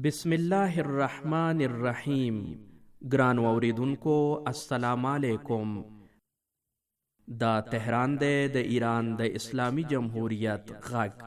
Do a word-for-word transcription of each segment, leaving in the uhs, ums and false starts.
بسم الله الرحمن الرحیم. ګران اوریدونکو السلام علیکم. دا تهران دی د ایران د اسلامی جمهوریت غږ.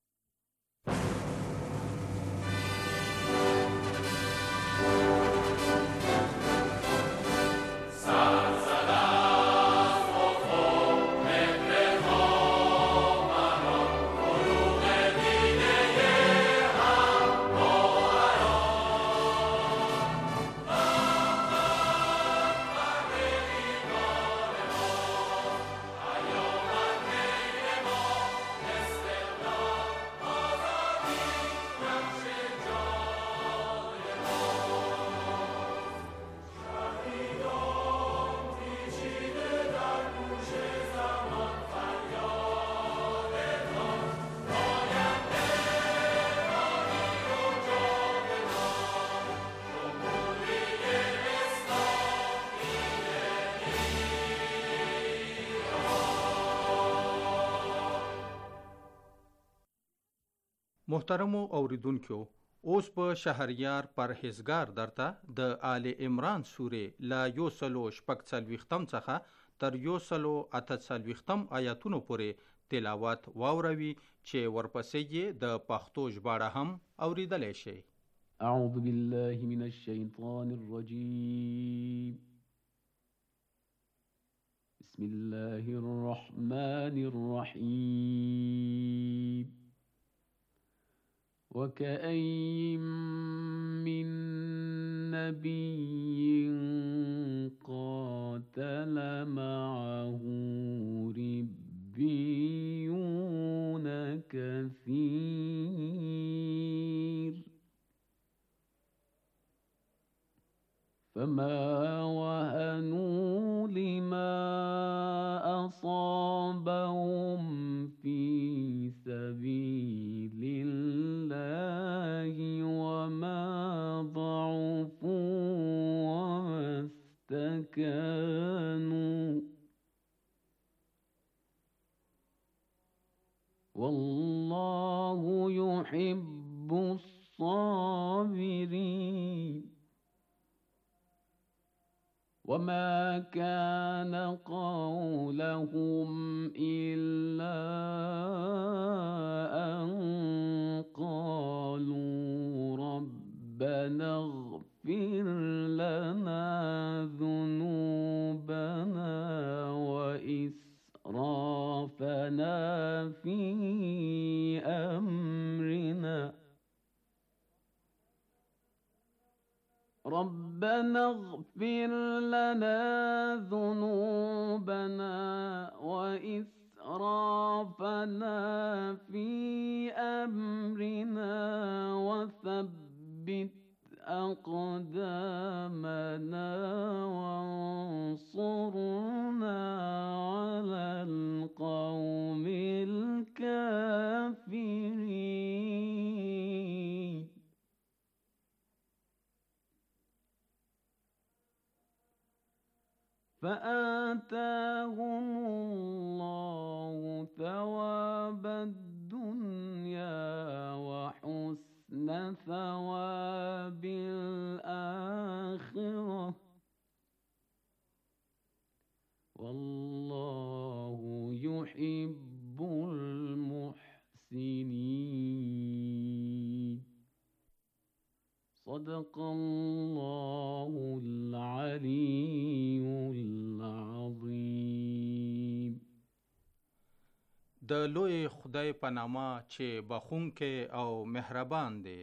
محترمو اوریدونکو، اوس په شهریار پرهیزګار درته د آل عمران سورې لا یو سلو شپږ څلوېښتم څخه تر یو سلو اته څلوېښتم آیاتونو پورې تلاوت واوروي چې ورپسې یې د پښتو ژباړه هم اوریدلی شي. اعوذ بالله من الشیطان الرجیم. بسم الله الرحمن الرحیم. وكأين من نبي قاتل معه ربيون كثير فما وهنوا لما أصابهم في سبيل الله وما ضعفوا وما استكانوا والله يحب الصابرين. وما كان قولهم إلا أن قالوا ربنا اغفر لنا ذنوبنا وإسرافنا في أمرنا ربنا اغفر لنا ذنوبنا وإسرافنا في أمرنا وثبت أقدامنا وانصرنا على القوم الكافرين. فآتاهم الله ثواب الدنيا وحسن ثواب الآخرة والله يحب المحسنين. صدق الله العلي العظيم. د لوی خدای په نامه چې بخښونکی او مهربان دی.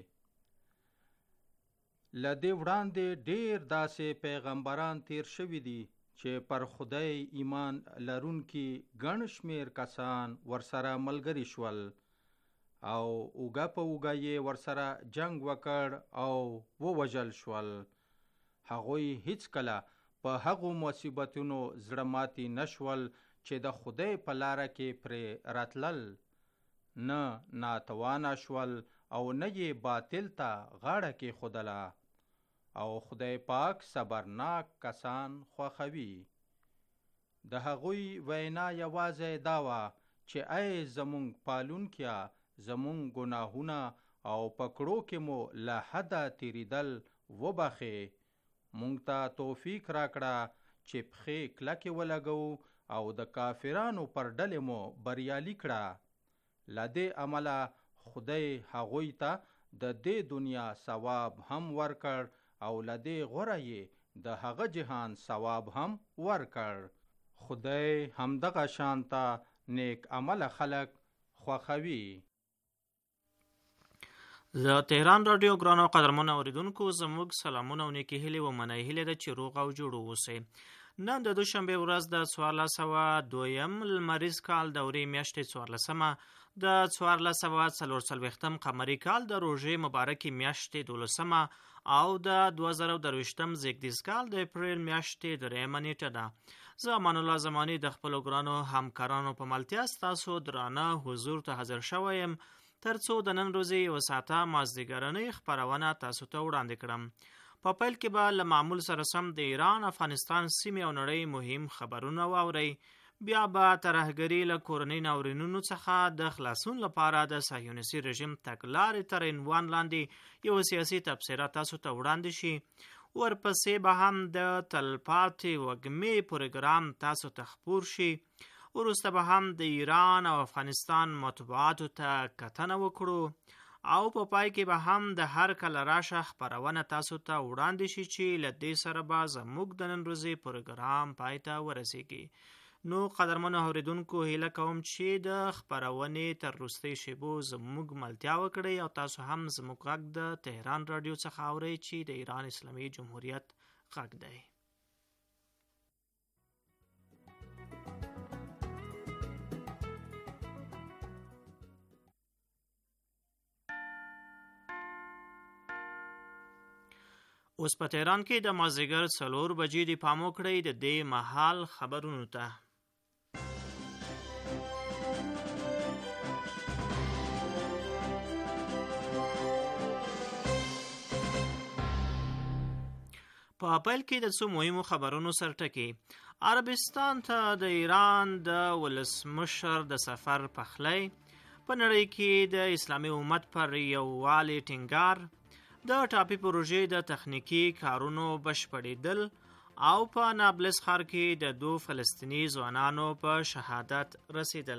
له دې وړاندې ډېر داسې پیغمبران تیر شوي دي چې پر خدای ایمان لرونکي ګڼ شمېر کسان ورسره ملګري شول او اوږه په اوږه یې ورسره جنگ وکړ او ووژل شول. هغوی هیڅکله په هغو مصیبتونو زړه ماتي نشول چې د خدای په لاره کې پرې راتلل، نه ناتوانه شول او نه یې باطل ته غاړه کېښودله. او خدای پاک صبرناک کسان خوښوي. د هغوی وینا یوازې دا وه چې ای زمونږ پالونکیه، زمونږ ګناهونه او پکړو کې مو له حده تیریدل وبخې. مونږ ته توفیق راکړه چې پښې کلکې ولګو او د کافرانو پر ډلې مو بریالي کړه. له دې عمله خدای هغوی ته د دې دنیا ثواب هم ورکړ او له دې غوره یې د هغه جهان ثواب هم ورکړ. خدای همدغه شانته نیک عمل خلق خوښوي. د تهران رادیو ګرانو قدرمنو اوریدونکو، زموږ سلامونه او نیکې هیلې و مننې هیلې ده چې روغ او جوړ اوسئ. نن د دوشنبې ورځ د څوارلس سوه دویم لمریز کال دورې میاشتې څوارلسمه، د څوارلس سوه څلور څلوېښتم قمري کال د روژې مبارکې میاشتې دولسمه او د دوه زره درویشتم زیږدیز کال د اپریل میاشتې دریمه نیټه ده. زه امان الله زماني د خپلو ګرانو همکارانو په ملتیا ستاسو درانه حضور ته حاضر شوی یم تر څو د نن ورځې یوه ساعته مازدیګرنۍ خپرونه تاسو ته وړاندې کړم. په پیل کې به له معمول سره سم د ایران، افغانستان سیمې او نړۍ مهم خبرونه واورئ. بیا به ترهګري له کورنۍ ناورینونو څخه د خلاصون لپاره د صهیونیستي رژیم تګلارې تر عنوان لاندې یوه سیاسي تبصره تاسو ته وړاندې شي. ورپسې به هم د تلپاتې وږمې پروګرام تاسو ته خپور شي. وروسته به هم د ایران او افغانستان مطبوعاتو ته کتنه وکړو او په پای کې به هم د هر کله راشه خپرونه تاسو ته وړاندې شي چې له دې سره به زموږ د نن ورځې پروګرام پای ته ورسیږي. نو قدرمنو اورېدونکو، هیله کوم چې د خپرونې تر وروستۍ شیبو زموږ ملتیا وکړئ او تاسو هم زموږ غږ د تهران رادیو څخه اورئ چې د ایران اسلامي جمهوریت غږ دی. اوس په تهران کې د مازدیګر څلور بجې دي. پام وکړئ د دې مهال خبرونو ته. په پیل کې د څو مهمو خبرونو سرټکي. عربستان ته د ایران د ولسمشر د سفر پخلی. په نړۍ کې د اسلامي امت پر یووالي ټینګار. د ټاپي پروژې د تخنیکي کارونو بشپړېدل او په نابلس ښار کې د دو فلسطیني ځوانانو په شهادت رسیدل.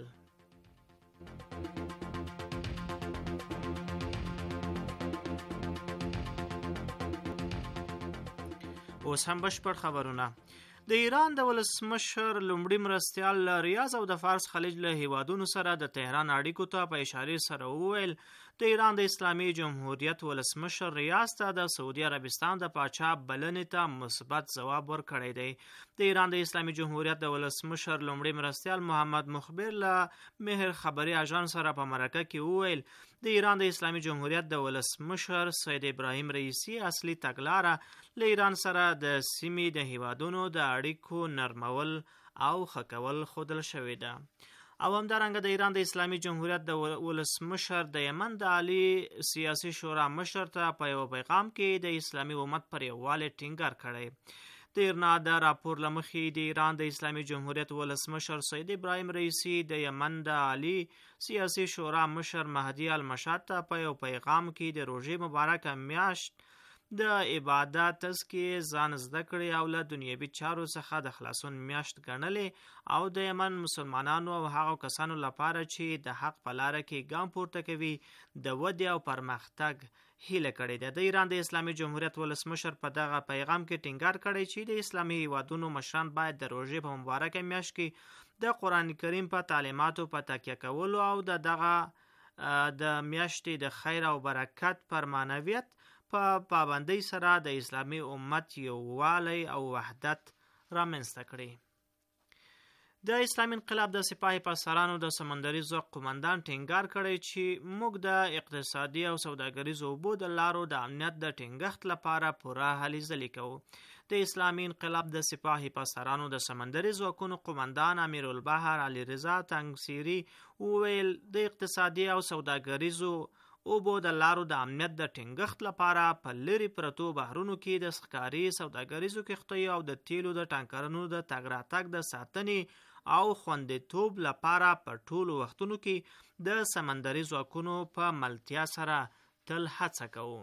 اوس هم بشپړ خبرونه. د ایران د ولسمشر لومړي مرستیال له ریاض او د فارس خلیج له هیوادونو سره د تهران اړیکو ته په اشارې سره وویل د ایران د اسلامي جمهوریت ولسمشر ریاض ته د سعودي عربستان د پاچا بلنې ته مثبت ځواب ورکړی دی. د ایران د اسلامي جمهوریت د ولسمشر لومړي مرستیال محمد مخبر له مهر خبري اژانس سره په مرکه کې وویل د ایران د اسلامي جمهوریت د ولسمشر سید ابراهیم رئیسی اصلي تګلاره له ایران سره د سیمې د هیوادونو د اړیکو نرمول او ښه کول ښودل شوې ده. او همدارنګه د ایران د اسلامي جمهوریت د ولسمشر د یمن د عالی سیاسي شورا مشر ته په یو پیغام کې د اسلامي امت پر یووالی ټینګار کړی. د ایرنا د راپور له مخې د ایران د اسلامي جمهوریت ولسمشر سید ابراهیم رئیسی د یمن د عالی سیاسي شورا مشر مهدي المشاد ته په یو پیغام کې د روژې مبارکه میاشت د عبادت تزکیې ځان زده کړي او له دنیوي چارو څخه د خلاصون میاشت ګڼلې او د یمن مسلمانانو او هغو کسانو لپاره چې د حق په لاره کې ګام پورته کوي د ودې او پرمختګ هیله کړې ده. د ایران د اسلامي جمهوریت ولسمشر په دغه پیغام کې ټینګار کړی چې د اسلامي هیوادونو مشران باید د روژې په مبارکه میاشت کې د قرآن کریم په تعلیماتو په تکیه کولو او د دغه د میاشتې د خیر او برکت پر معنویت په پابندۍ سره د اسلامي امت یووالی او وحدت رامنځته کړي. د اسلامي انقلاب د سپاه پاسدارانو د سمندري ځواک قومندان ټینګار کړی چې موږ د اقتصادي او سوداګریزو اوبو د لارو د امنیت د ټینګښت لپاره پوره هلې ځلې کوو. د اسلامي انقلاب د سپاه پاسدارانو د سمندري ځواکونو قومندان امیر البحر علی رضا تنگسیری وویل د اقتصادي او سوداګریزو اوبو د لارو د امنیت د ټینګښت لپاره په لرې پرتو بحرونو کې د ښکاري سوداګریزو کښتیو او د تیلو د ټانکرونو د تګ راتګ د ساتنې او خوندیتوب لپاره په ټولو وختونو کې د سمندري ځواکونو په ملتیا سره تل هڅه کوو.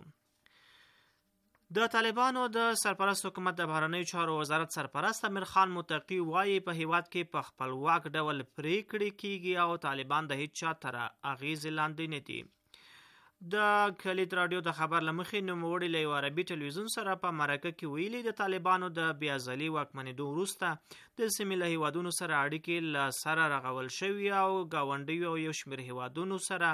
د طالبانو د سرپرست حکومت د بهرنیو چارو وزارت سرپرست امیر خان متقي وایي په هیواد کې په خپلواک ډول پریکړې کیږي او طالبان د هیڅ چا تر اغیزې لاندې نه دي. د کلید رادیو د خبر لمخې نوموړي له یو عربي ټلویزیون سره په مرکه کې ویلي د طالبانو د بې ازلي واکمنېدو وروسته د سیمې له هیوادونو سره اړیکې له سره رغول شوي او ګاونډیو او یو شمېر هیوادونو سره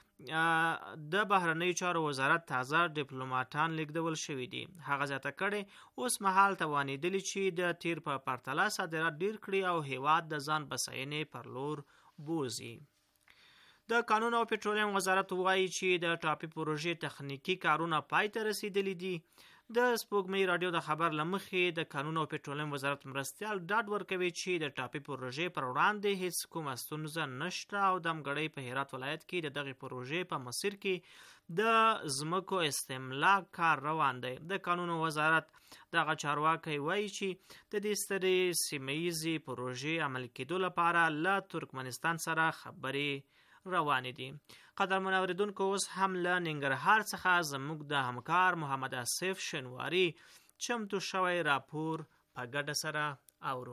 د بهرنیو چارو وزارت تازه ډیپلوماټان لیږدول شوي دي. هغه زیاته کړې اوس مهال توانېدلي چې د تیر په پرتله صادرات ډیر کړي او هیواد د ځان بساینې پر لور بوزي. د قانون او پټرولیم وزارت وایي چې د ټاپي پروژې تخنیکی کارونه پای ته رسیدلي دي. د سپوږمۍ رادیو د خبر لمخې د قانون او پټرولیم وزارت مرستیال ډاډ ورکوي چې د ټاپي پروژې پر وړاندې هیڅ کومه ستونزه نشته او د همګړۍ په هرات ولایت کې د دغې پروژې په مسیر کې د ځمکو استملاک کار روان دی. د قانون وزارت دغه چارواکي وایي چې د دې سترې سیمهییزې پروژې عملي کېدو لپاره له ترکمنستان سره خبرې روانې دي. قدرمن اوریدونکو اوس هم له ننګرهار څخه زموږ د همکار محمد آصف شنواري چمتو شوی راپور په ګډه سره اورو.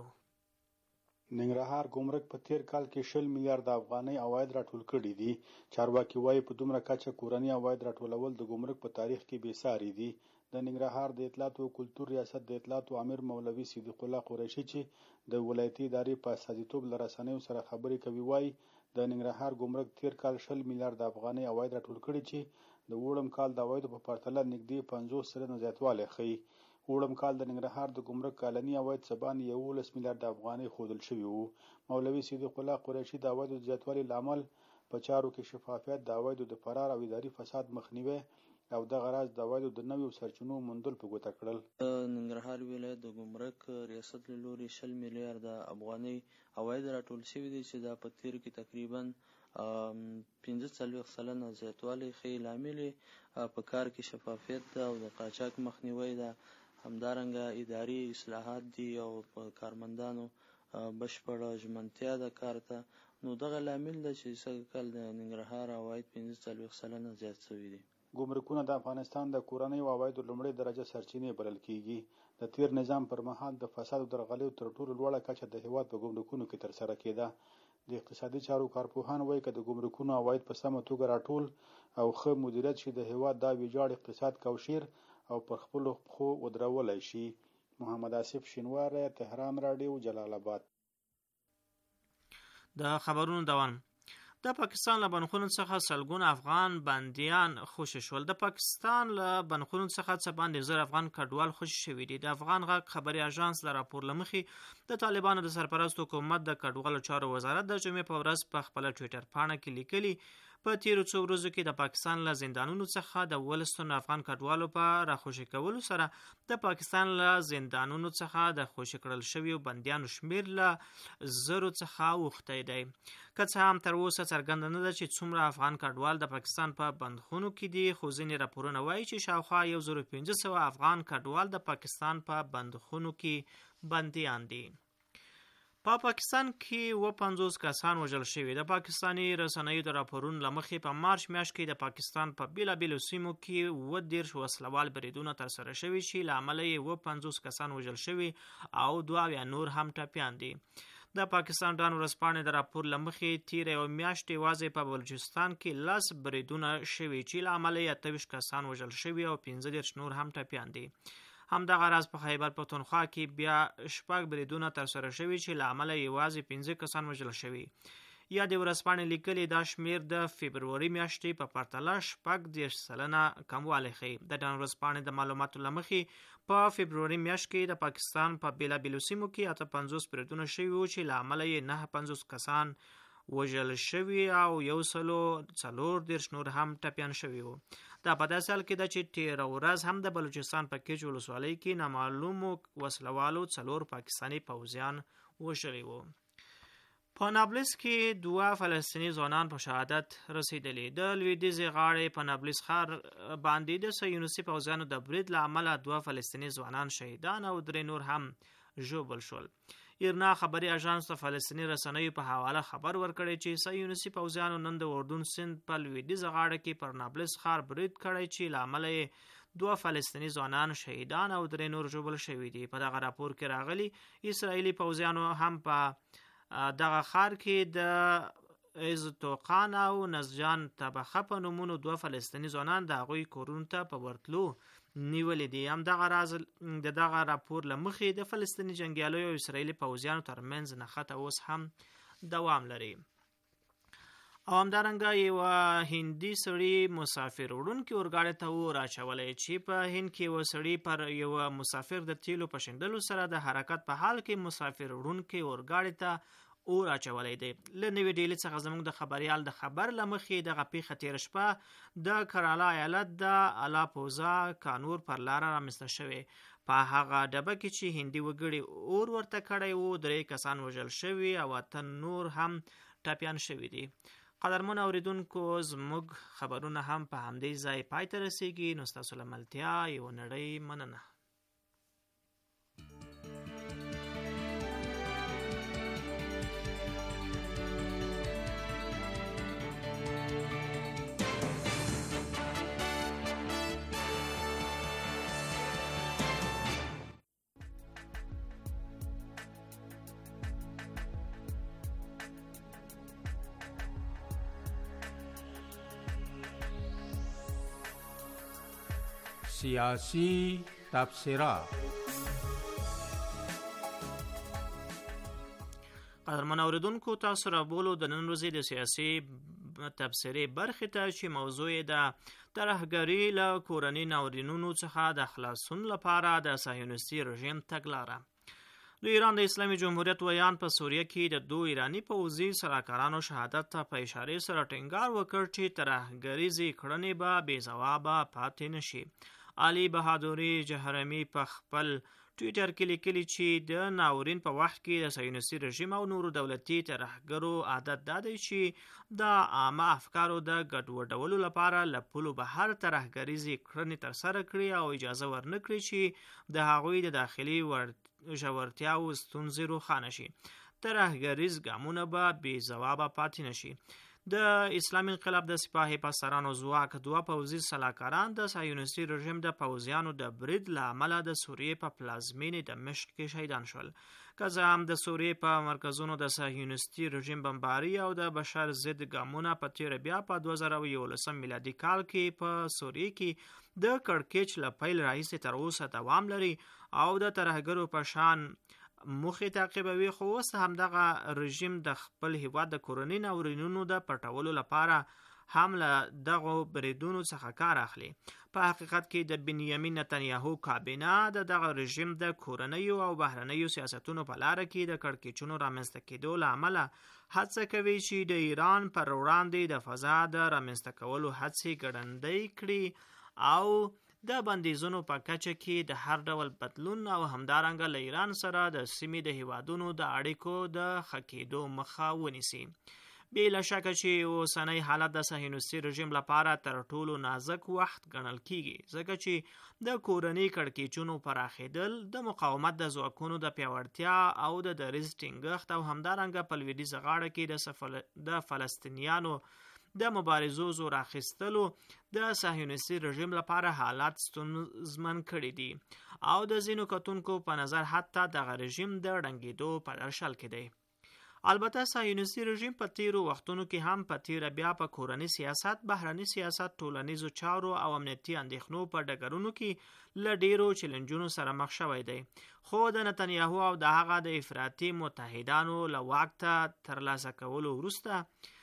ننګرهار ګمرک په تیر کال کې شل میلیارډ افغانۍ عواید راټول کړي دي. چارواکي وایي په دومره کچه کورني عواید راټولول د ګمرک په تاریخ کې بې ساري دي. د ننګرهار د اطلاعات او کلتور ریاست د اطلاعات امیر مولوي صدیق الله قریشي چې د ولایتي ادارې په استازیتوب له رسنیو سره خبرې کوي وایي د ننګرهار ګمرک تیر کال شل میلیارډ افغانۍ عواید راټول کړي چې د وړم کال د عوایدو په پرتله نږدې پنځوس سلنه زیاتوالی ښیي. وړم کال د ننګرهار د ګمرک کلني عواید څه باندې یولس میلیارډ افغانۍ ښودل شوي وو. مولوي صدیق الله قریشي د عوایدو د زیاتوالي لامل په چارو کې شفافیت، د عوایدو د فرار او اداري فساد مخنیوی او دغه راز د عوایدو د نویو سرچینو موندل په ګوته کړل. ننګرهار ولایت د ګمرک ریاست له لوري شل میلیارډ افغانۍ عواید راټول شوي دي چې دا په تیر کې تقریبا پنځه څلوېښت سلنه زیاتوالی ښیي. لامل په کار کې شفافیت ده او د قاچاق مخنیوی ده. همدارنګه اداري اصلاحات دي او په کارمندانو بشپړه ژمنتیا ده کار ته. نو دغه لامل ده چې سږ کال د ننګرهار عواید پنځه څلوېښت سلنه زیات شوي دي. ګمرکونه د افغانستان د کورنیو عوایدو لومړۍ درجه سرچینې بلل کیږي. د تیر نظام پر مهال د فساد او درغلیو تر ټولو لوړه کچه د هیواد په ګمرکونو کې ترسره کېده. د اقتصادي چارو کارپوهان وایي که د ګمرکونو عواید په سمه توګه راټول او ښه مدیریت شي د هیواد دا ویجاړ اقتصاد کوشیر او پر خپلو پښو ودرولی شي. محمد آصف شنواری، تهران رادیو، جلال آباد. د خبرونو دوام. د پاکستان له بنخونو څخه سلګونه افغان بندیان خوشي شول. د پاکستان له بنخونو څخه څه باندې زر افغان کډوال خوشي شوي دي. د افغان غږ خبري اژانس له راپور له مخې د طالبانو د سرپرست حکومت د کډوالو چارو وزارت د جمعې په ورځ په خپله ټویټر پاڼه کې لیکلي په تیرو څو ورځو کې د پاکستان له زندانونو څخه د اوولس تنو افغان کډوالو په راخوشي کولو سره د پاکستان له زندانونو څخه د خوشي کړل شویو بندیانو شمېر له زرو څخه اوښتی دی. که څه هم تر اوسه څرګنده نه ده چې څومره افغان کډوال د پاکستان په بندخونو کې دي، خو ځینې راپورونه وایي چې شاوخوا یو زر پنځه سوه افغان کډوال د پاکستان په بندخونو کې بندیان دي. په پاکستان کې اووه پنځوس کسان وژل شوي. د پاکستاني رسنیو د راپورونو له مخې په مارچ میاشت کې د پاکستان په بیلابیلو سیمو کې اووه دېرش وسلوال بریدونه ترسره شوي چې له امله یې اووه پنځوس کسان وژل شوي او دوه اویا نور هم ټپیان دي. د پاکستان ډان ورځپاڼې د راپور له مخې تیره یوه میاشت یوازې په بلوچستان کې لس بریدونه شوي چې له امله یې اته ویشت کسان وژل شوي او پنځه دېرش نور هم ټپیان دي. همدغه راز په خیبر پښتونخوا کې بیا شپږ بریدونه ترسره شوي چې له امله یوازې پنځه کسان وژل شوي. یا د ورځپاڼې لیکلي دا شمېر د فبروري میاشتې په پرتله شپږ دېرش سلنه کموالی ښیي. د ډان ورځپاڼې د معلوماتو له مخې په فبروري میاشت کې د پاکستان په بیلابیلو سیمو کې اته پنځوس بریدونه شوي وو چې له امله یې نهه پنځوس کسان وژل شوي او یو سلو څلور دېرش نور هم ټپیان شوي وو. دا په داسې حال کې ده چې تېره ورځ هم د بلوچستان په کیچ ولسوالۍ کې نامعلومو وسلوالو څلور پاکستاني پوځیان وژلي وو. په نابلس کې دوه فلسطیني ځوانان په شهادت رسېدلي. د لویدیځې غاړې په نابلس ښار باندې د صهیونیستي پوځیانو د برید له امله دوه فلسطیني ځوانان شهیدان او درې نور هم ژوبل شول. ایرنا خبري اژانس ته فلسطیني رسنیو په حواله خبر ورکړی چې صهیونیستي پوځیانو نن د اردن سیند په لویدیځه غاړه کې پر نابلس ښار برید کړی چې له امله یې دوه فلسطیني ځوانان شهیدان او درې نور ژوبل شوي دي. په دغه راپور کې راغلي اسرائیلي پوځیانو هم په دغه ښار کې د عزتوقان او نسجان طبقه په نومونو دوه فلسطیني ځوانان د هغوی کورونو ته په ورتلو نیولې دي. هم دغه راز د دغه راپور له مخې د فلسطیني جنګیالیو او اسرائیلي پوځیانو ترمنځ نښته اوس هم دوام لري. او همدارنګه یو هندي سړي مسافر وړونکي اورګاډي ته اور اچولی چې په هند کې یو سړي پر یو مسافر د تیلو په شیندلو سره د حرکت په حال کې مسافر وړونکي اورګاډي ته اور اچولی دی. له نوې ډیلي څخه زموږ د خبریال د خبر له مخې دغه پیښه تېره شپه د کرالا ایالت د الاپوزا کانور پر لاره رامنځته شوې. په هغه ډبه کې چې هندي وګړي اور ورته کړی و، درې کسان وژل شوي او اته نور هم ټپیان شوي دي. قدرمن اوریدونکو، زموږ خبرونه هم په همدې ځای پای ته رسیږي. نو ستاسو له ملتیا یو نړۍ مننه. سیاسی تبصره. قدرمن اوریدونکو، تاسو را بولو د نن ورځې د سیاسي تبصرې برخې ته چې موضوع یې د ترهګرۍ له کورني ناورینونو څخه د خلاصون لپاره د صهیونیستي رژیم تګلاره. د ایران د اسلامي جمهوریت ویان په سوریه کې د دوه ایرانی پوځي سلاکارانو شهادت ته په اشارې سره ټینګار وکړ چې ترهګریزې کړنې به بې ځوابه پاتې نشي. علي بهادوري جهرمي په خپل ټویټر کې لیکلي چې د ناورین په وخت کې د صهیونیستي رژیم او نورو دولتي ترهګرو عادت دا دی چې د عامه افکارو د ګډوډولو لپاره له پولو بهر ترهګریزې کړنې ترسره کړي او اجازه ورنه کړي چې د هغوی د داخلي ژورتیا او ستونزې روښانه شي. ترهګریز ګامونه به بې ځوابه پاتې نشي. د اسلامي انقلاب د سپاه پاسدارانو ځواک دوه پوځي سلاکاران د صهیونیستي رژیم د پوځیانو د برید له امله د سوریې په پلازمینې دمشق کې شهیدان شول. که څه هم د سوریې په مرکزونو د صهیونیستي رژیم بمباري او د بشر ضد ګامونه په تیره بیا په دوه زره یولسم میلادي کال کې په سوریې کې د کړکېچ له پیل راهیسې تر اوسه دوام لري او د ترهګرو په شان موخې تعقیبوي. خو اوس همدغه رژیم د خپل هیواد د کورني ناورینونو د پټولو لپاره هم له دغو بریدونو څخه کار اخلي. په حقیقت کې د بنیامین نتنیاهو کابینه د دغه رژیم د کورنیو او بهرنیو سیاستونو په لاره کې د کړکېچونو رامنځته کېدو له امله هڅه کوي چې د ایران پر وړاندې د فضا د رامنځته کولو هڅې ګړندۍ کړي او د بندیزونو په کچه کې د هر ډول بدلون او همدارنګه له ایران سره د سیمې د هیوادونو د اړیکو د ښه کېدو مخه ونیسي. بې له شکه چې اوسنی حالت د صهیونیستي رژیم لپاره تر ټولو نازک وخت ګڼل کیږي، ځکه چې د کورني کړکېچونو پراخېدل، د مقاومت د ځواکونو د پیاوړتیا او د دریځ ټینګښت او همدارنګه په لویدیځه غاړه کې د فلسطینیانو د مبارزو زور اخیستلو د صهیونیستي رژیم لپاره حالات ستونزمن کړي دي او د ځینو کتونکو په نظر حتی دغه رژیم د ړنګېدو په درشل کې دی. البته صهیونیستي رژیم په تیرو وختونو کې هم په تیره بیا په کورني سیاست، بهرني سیاست، ټولنیزو چارو او امنیتي اندېښنو په ډګرونو کې له ډیرو چیلنجونو سره مخ شوی دی. خو د نتنیاهو او د هغه د افراطي متحدانو له واک ته ترلاسه کولو وروسته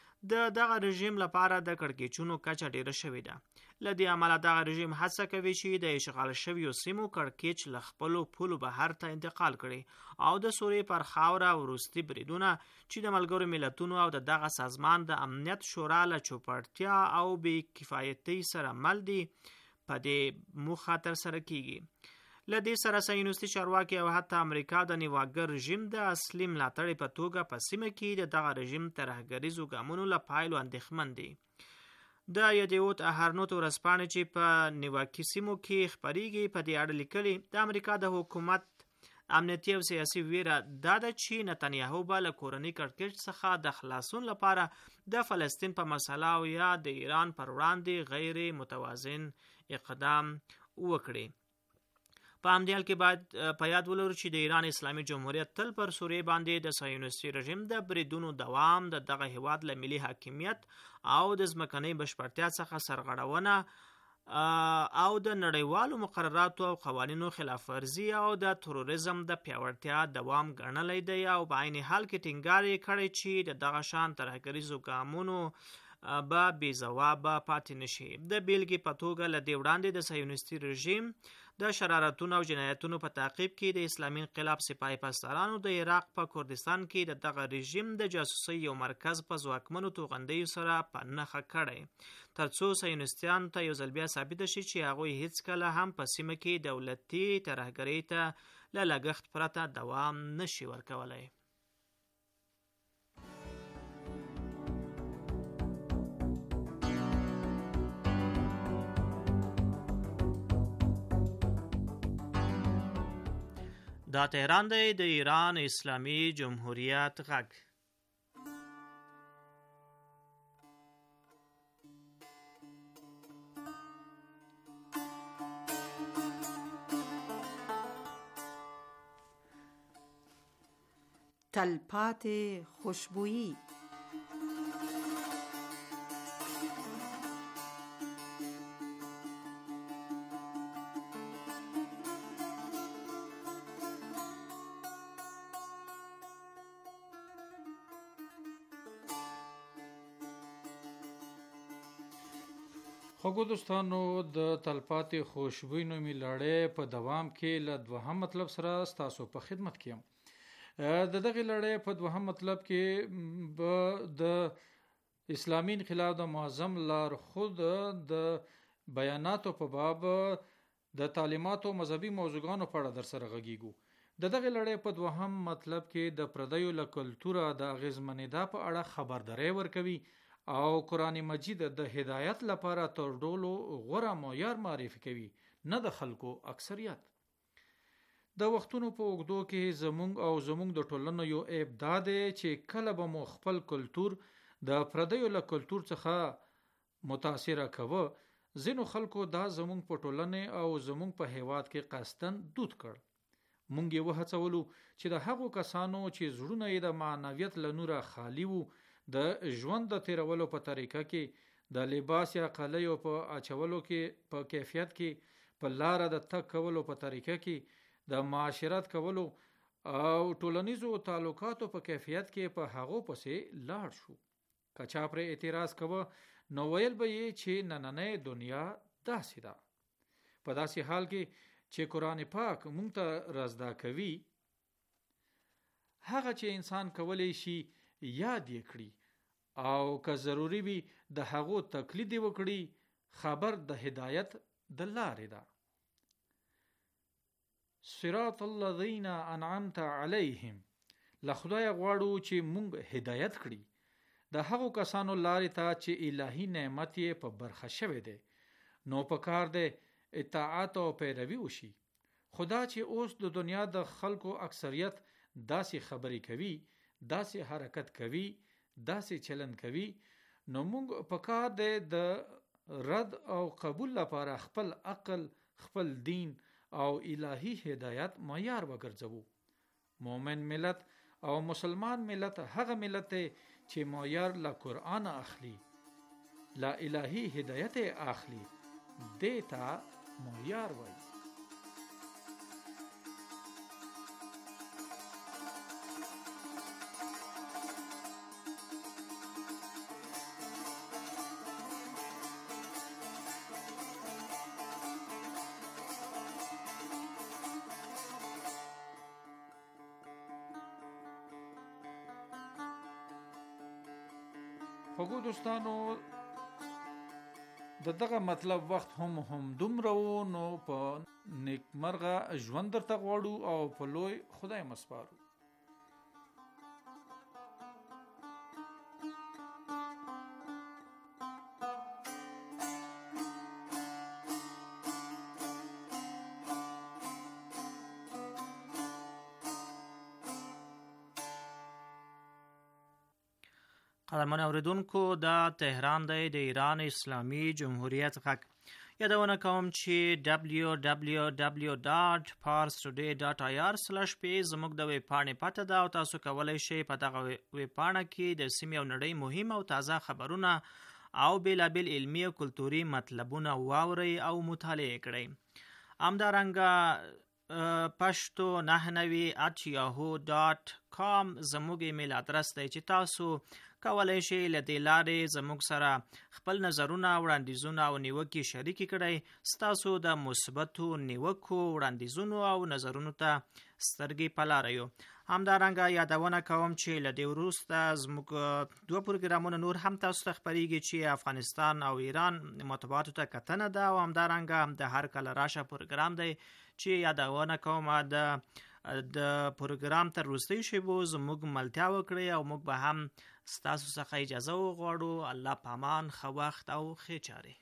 د دغه رژیم لپاره د کړکېچونو کچه ډیره شوې ده. له دې امله دغه رژیم هڅه کوي چې د اشغال شویو سیمو کړکېچ له خپلو پولو بهر ته انتقال کړي او د سوریې پر خاوره وروستي بریدونه چې د ملګرو ملتونو او د دغه سازمان د امنیت شورا له چوپړتیا او بې کفایتۍ سره مل دي په دې موخه ترسره کیږي. له دې سره صهیونیستي چارواکي او حتی امریکا د نیواګر رژیم د اصلي ملاتړي په توګه په سیمه کې د دغه رژیم ترهګریزو ګامونو له پایلو اندېښمن دي. د یدیوت اهرنوت ورځپاڼې چې په نیواکي سیمو کې خپریږي په دې اړه لیکلي د امریکا د حکومت امنیتي او سیاسي ویره دا ده چې نتنیاهو به له کورني کړکېچ څخه د خلاصون لپاره د فلسطین په مسله او یا د ایران پر وړاندې غیر متوازن اقدام وکړي. په همدې حال کې باید په یاد ولرو چې د ایران اسلامي جمهوریت تل پر سوریې باندې د صهیونیستي رژیم د بریدونو دوام د دغه هیواد له ملي حاکمیت او د ځمکنۍ بشپړتیا څخه سرغړونه او د نړیوالو مقرراتو او قوانینو خلاف ورزي او د تروریزم د پیاوړتیا دوام ګڼلی دی او په عین حال کې ټینګار یې کړی چې د دغه شان ترهګریزو ګامونو به بې ځوابه پاتې نشي. د بیلګې په توګه له دې وړاندې د صهیونیستي رژیم د شرارتونو او جنایتونو په تعقیب کې د اسلامي انقلاب سپاهي پاسدارانو د عراق په کردستان کې د دغه رژیم د جاسوسۍ یو مرکز په ځواکمنو توغندیو سره په نښه کړی، ترڅو صهیونیستانو ته یو ځل بیا ثابته شي چې هغوی هیڅکله هم په سیمه کې دولتي ترهګرۍ ته له لګښت پرته دوام نشي ورکولی. دا تهران دی، د ایران اسلامي جمهوریت غږ. تلپاتې خوشبويي. خوږو دوستانو، د تلپاتې خوشبويي نومي لړۍ په دوام کې له دوهم مطلب سره ستاسو په خدمت کې یم. د دغې لړۍ په دوهم مطلب کې به د اسلامي انقلاب د معظم لارښود د بیاناتو په باب د تعلیماتو او مذهبي موضوعګانو په اړه در سره غږیږو. د دغې لړۍ په دوهم مطلب کې د پردیو له کلتوره د اغیزمنېدا په اړه خبرداری ورکوي او قرآن مجید د هدایت لپاره تر ټولو غوره معیار معرفي کوي، نه د خلکو اکثریت. د وختونو په اوږدو کې زمونږ او زمونږ د ټولنو یو عیب دا دی چې کله به مو خپل کلتور د پردیو له کلتور څخه متاثره کوه، ځینو خلکو دا زمونږ په ټولنې او زمونږ په هیواد کې قصدن دود کړ. مونږ یې وهڅولو چې د هغو کسانو چې زړونه یې د معنویت له نوره خالی وو د ژوند د تیرولو په طریقه کې، د لباس یا قلیو په اچولو کې، په کیفیت کې، په لاره د تک کولو په طریقه کې، د معاشرت کولو او ټولنیزو تعلقاتو په کیفیت کې په هغو پسې لاړ شو. که چا پرې اعتراض کوه نو ویل به یې چې نننۍ دنیا داسې ده. په داسې حال کې چې قرآن پاک مونږ ته رازدا کوي هغه چې انسان کولی شي یاد یې کړي او که ضروری وي د هغو تقلید وکړي، خبر د هدایت د لارې ده. صراط الذین انعمت علیهم، له خدای غواړو چې مونږ هدایت کړي د هغو کسانو لارې ته چې الهی نعمت یې په برخه شوی دی. نو په کار دی اطاعت او پیروي وشي. خدا چې اوس د دنیا د خلکو اکثریت داسې خبرې کوي، داسې حرکت کوي، داسې چلن کوي، نو مونږ په کار دی د رد او قبول لپاره خپل عقل، خپل دین او الهی هدایت معیار وګرځوو. مومن ملت او مسلمان ملت هغه ملت دی چې معیار له قرآن اخلي، له الهی هدایت اخلي، دیتا معیار وایي. خوږو دوستانو، د دغه مطلب وخت هم هم دومره و، نو په نیکمرغه ژوند درته غواړو او په لوی خدای مسپارو. قدرمن اوریدونکو دا تهران دی د ایران اسلامی جمهوریت غږ. یادونه کوم چې دبلیو دبلیو دبلیو ډاټ پارس ټوډے ډاټ آی آر سلیش پی زموږ د ویب پاڼې پته ده او تاسو کولی شئ په دغه ویب پاڼه کې د سیمې او نړۍ مهم او تازه خبرونه او بیلابیل علمي او کلتوري مطلبونه واورئ او مطالعه کړئ. همدارنګه پښتو نهه نوي ات یاهو ډاټ کام زموږ ایمیل ادرس دی چې تاسو کولی شئ له دې لارې زموږ سره خپل نظرونه وړاندیزونه او نیوکې شریکې کړئ. ستاسو د مثبتو نیوکو وړاندیزونو او نظرونو ته سترګې په لاره یو. همدارنګه یادونه کوم چې له دې وروسته زموږ دوه پروګرامونه نور هم تاسو ته خپریږي چې افغانستان او ایران مطبوعاتو ته کتنه ده او همدارنګه د هر کله راشه پروګرام دی چې یادونه کوم د د پروګرام تر وروستۍ شیبو زموږ ملتیا وکړئ او موږ به هم ستاسو څخه اجازه وغواړو. الله پامان، ښه وخت او ښې چارې.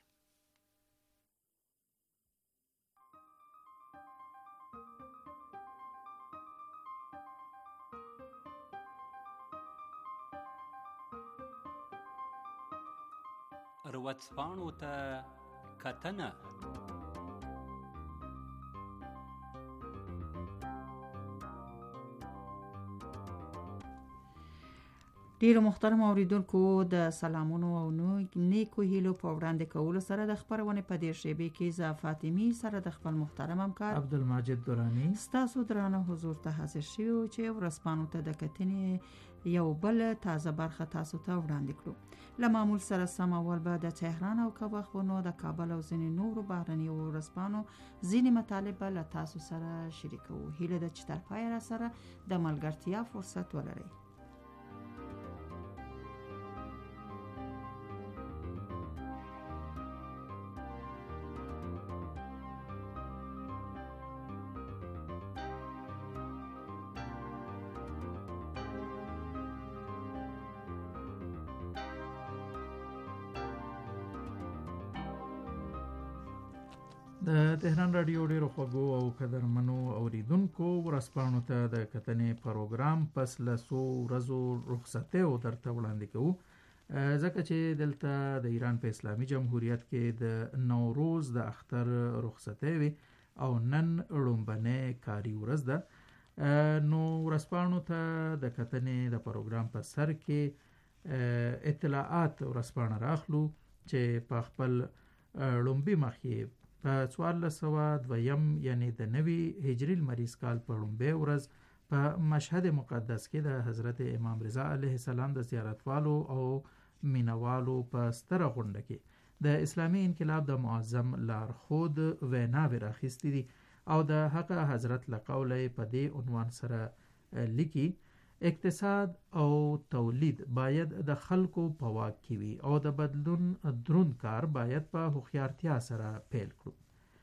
ورځپاڼو ته کتنه. ډیرو محترم اوریدونکو د سلامونو او نیکو هیلو په وړاندې کولو سره د خبرونې په دې شیبې کې ز فاطمی سره د خپل محترم همکار عبدالمجید درانی ستاسو درانه حضور ته حاضر شوو چې ورځپاڼو ته د کتنې یو بل تازه برخه تاسو ته وړاندې کړو. له معمول سره سم اول به د تهران او کابل د کابل او ځینې نورو بهرنیو ورځپاڼو ځینې مطالب له تاسو سره شریکو. هیله ده چې تر پایه را سره د ملګرتیا فرصت ولرئ. د تهران رادیو ډیرو خوږو او قدرمنو اوریدونکو ورځپاڼو ته د کتنې پروګرام پس له څو ورځو رخصتیو درته وړاندې کوو، ځکه چې دلته د ایران په اسلامي جمهوریت کې د نوروز د اختر رخصتۍ وي او نن لومبنۍ کاري ورځ ده. نو ورځپاڼو ته د کتنې د پروګرام په سر کې اطلاعات ورځپاڼه راخلو چې په خپل لومبي مخ په څوارلس سوه دویم یعنی د نوي هجري لمریز کال په لومبۍ ورځ په مشهد مقدس کې د حضرت امام رضا علیه السلام د زیارتوالو او مینوالو په ستره غونډه کې د اسلامي انقلاب د معظم لارښود ویناوې راخیستې دي او د هغه حضرت له قوله په دې عنوان سره لیکي: اقتصاد او تولید باید د خلکو په واک کې وي او د بدلون دروند کار باید په هوښیارتیا سره پیل کړو.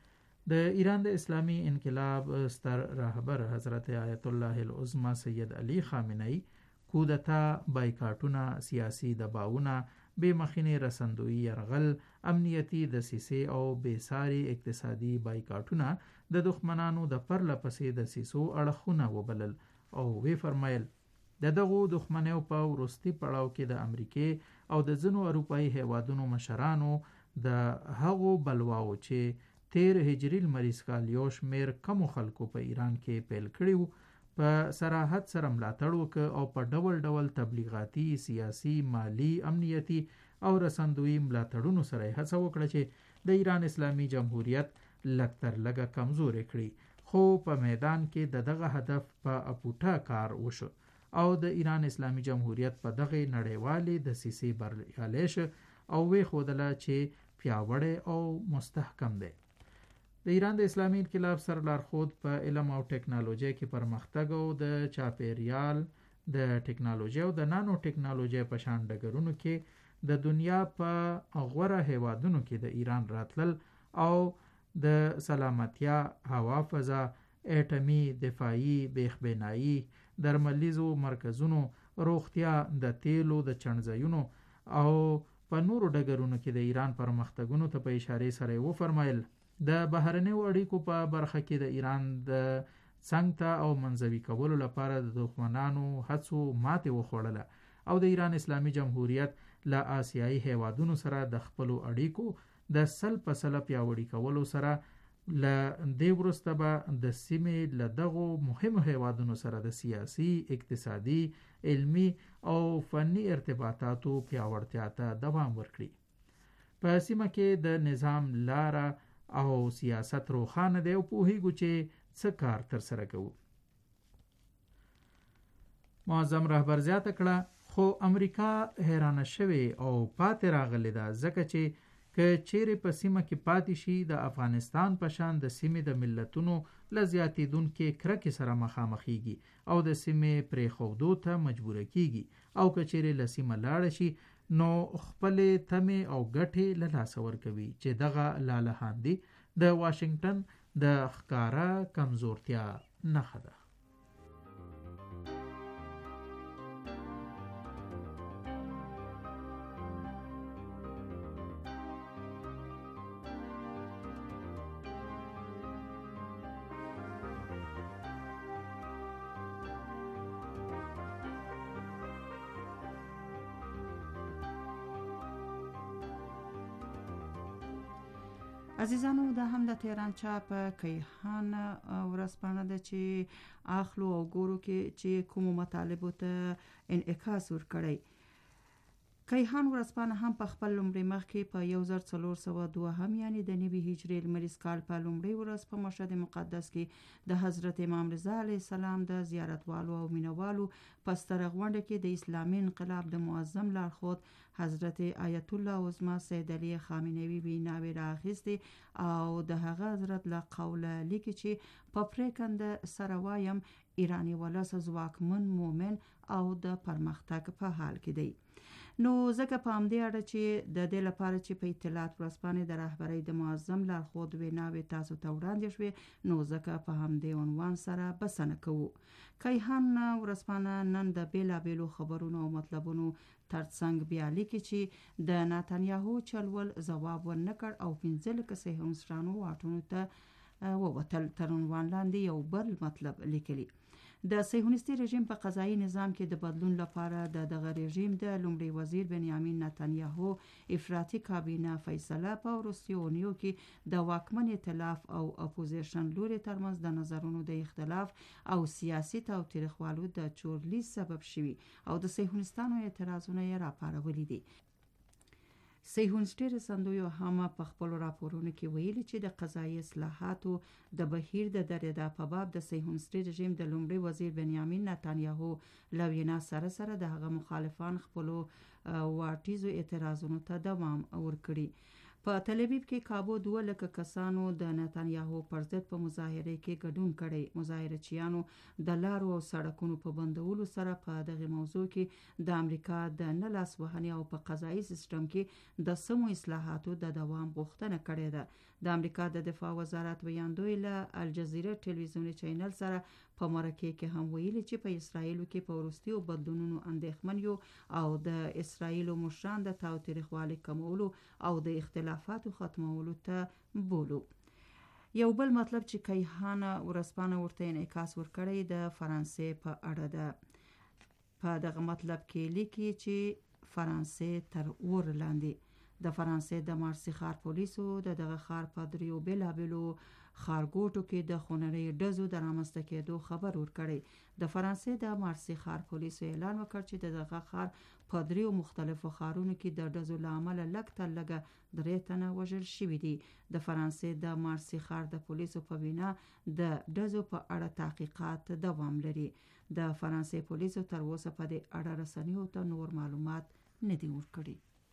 د ایران د اسلامي انقلاب ستر رهبر حضرت آیت الله العظمى سید علی خامنه‌ای کودتا، بایکاټونه، سیاسي دباوونه، بې مخینې رسندوی یرغل، امنیتي دسیسې او بېساري اقتصادي بایکاټونه د دښمنانو د پرله پسې دسیسو اړخونه وبلل او وی فرمایل د دغو دښمنیو په وروستي پړاو کې د امریکې او د ځینو اروپایي هیوادونو مشرانو د هغو بلواو چې تیر هجري لمریز کال یو شمېر کمو خلکو په ایران کې پیل کړي وو په صراحت سره ملاتړ وکړ او په ډول ډول تبلیغاتي، سیاسي، مالی، امنیتي او رسندوي ملاتړونو سره هڅه وکړه چې د ایران اسلامي جمهوریت لږ تر لږه کمزوري کړي. خو په میدان کې د دغه هدف په اپوټه کار وشو او د ایران اسلامي جمهوریت په دغه نړیوالې دسیسې بریالی شو او وښودله چې پیاوړی او مستحکم دی. د ایران د اسلامي انقلاب سرلارښود په علم او ټکنالوژي کې پرمختګ او د چاپیریال د ټکنالوژي او د نانو ټکنالوژي په شان ډګرونو کې د دنیا په غوره هیوادونو کې د ایران راتلل او د سلامتیا، هوا فضا، اټومي دفاعي، بیخبینایی، درملیزو مرکزونو، روغتیا، د تیلو د چڼځایونو او په نورو ډګرونو کې د ایران پرمختګونو ته په اشاره سره وفرمایل د بهرنیو اړیکو په برخه کې د ایران د څنګ ته او منځوي کولو لپاره د دښمنانو هڅو ماتې وخوړله او د ایران اسلامي جمهوریت له آسیایي هیوادونو سره د خپلو اړیکو د سل په سله پیاوړي کولو سره له دې وروسته به د سیمې له دغو مهمو هیوادونو سره د سیاسي، اقتصادي، علمي او فني ارتباطاتو پیاوړتیا ته دوام ورکړي. په سیمه کې د نظام لاره او سیاست روښانه دی او پوهیږو چې څه کار ترسره کوو. معظم رهبر زیاته کړه خو امریکا حیرانه شوې او پاتې راغلې ده ځکه چې که چیرې په سیمه کې پاتې شي د افغانستان په شان د سیمې د ملتونو له زیاتېدونکې کرکې سره مخامخېږي او د سیمې پرېښودو ته مجبوره کېږي او که چیرې له سیمه لاړه شي نو خپلې تمې او ګټې له لاسه ورکوي چې دغه لالهاندي د واشنگټن د ښکاره کمزورتیا نښه ده. عزیزانو دا هم د تهران چاپ کیهان ورځپاڼه ده چې اخلو او ګورو کې چې کومو مطالبو ته انعکاس ورکړی. کیهان ورځپاڼه هم په خپل لومړي مخ کې په یو زر څلور سوه دوهم یعنی د نوي هجري لمریز کال په لومړۍ ورځ په مشهد مقدس کې د حضرت امام رضا علیه السلام د زیارتوالو او مینوالو په ستره غونډه کې د اسلامي انقلاب د معظم لارښود حضرت آیت الله عظمه سید علی خامنوي ویناوې رااخیستې او د هغه حضرت له قوله لیکي چې په پریکنده سره وایم ایرانی ولس ځواکمن، مومن او د پرمختګ په حال کې دی. نو ځکه په همدې اړه چې د دې لپاره چې په اطلاعات ورځپاڼې د رهبرۍ د معظم لارښود ویناوې تاسو ته وړاندې شوې نو ځکه په همدې عنوان سره بسنه کوو. کیهان ورځپاڼه نن د بیلابیلو خبرونو او مطلبونو ترڅنګ بیا لیکي چې د نتانیاهو چلول ځواب ورنکړ او پنځه لکه صهیونیستانو واټونو ته ووتل. تر عنوان لاندې یو بل مطلب لیکلی: د صهیونیستي رژیم په قضایي نظام کې د بدلون لپاره د دغه رژیم د لومړي وزیر بنیامین نتانیاهو افراطي کابینه فیصله په وروستیو اونیو کې د واکمن ائتلاف او اپوزیشن لوري ترمنځ د نظرونو د اختلاف او سیاسي تاوتریخوالو د چورلیز سبب شوي او د صهیونیستانو اعتراضونه یې راپارولي دي. صهیونیستي رسندویو هم په خپلو راپورونو کې ویلي چې د قضایي اصلاحاتو د بهیر د درېدا په باب د صهیونیستي رژیم د لومړي وزیر بنیامین نتانیاهو له وینا سره سره د هغه مخالفان خپلو واټیزو اعتراضونو ته دوام ورکړي. په تل ابیب کې کابو دوه لکه کسانو د نتانیاهو پر ضد په مظاهره کې ګډون کړی. مظاهرچیانو د لارو او سړکونو په بندولو سره په دغه موضوع کې د امریکا د نه لاس وهنې او په قضایي سیستم کې د سمو اصلاحاتو د دوام غوښتنه کړې ده. د امریکا د دفاع وزارت ویاندوی له الجزیره ټلویزیوني چینل سره په مرکه کې هم ویلي چې په اسرایلو کې په وروستیو بدلونونو اندېښمن یو او د اسرایلو مشران د تاوتریخوالي کمولو او د اختلافاتو ختمولو ته بولو. یو بل مطلب چې کیهان ورځپاڼه ورته انعکاس ورکړی د فرانسې په اړه ده. په دغه مطلب کې لیکي چې فرانسې تر اور لاندې. د فرانسې د مارسي ښار پولیسو د دغه ښار په دریو بیلابیلو ښارګوټو کې د خونړۍ ډزو د رامنځته کېدو خبر ورکړی. د فرانسې د مارسي ښار پولیسو اعلان وکړ چې د دغه ښار په دریو مختلفو ښارونو کې د ډزو له امله لږ تر لږه درې تنه وژل شوي دي. د فرانسې د مارسي ښار د پولیسو په وینا د ډزو په اړه تحقیقات دوام لري. د فرانسې پولیسو تر اوسه په دې اړه رسنیو ته نور معلومات نه دي ورکړي.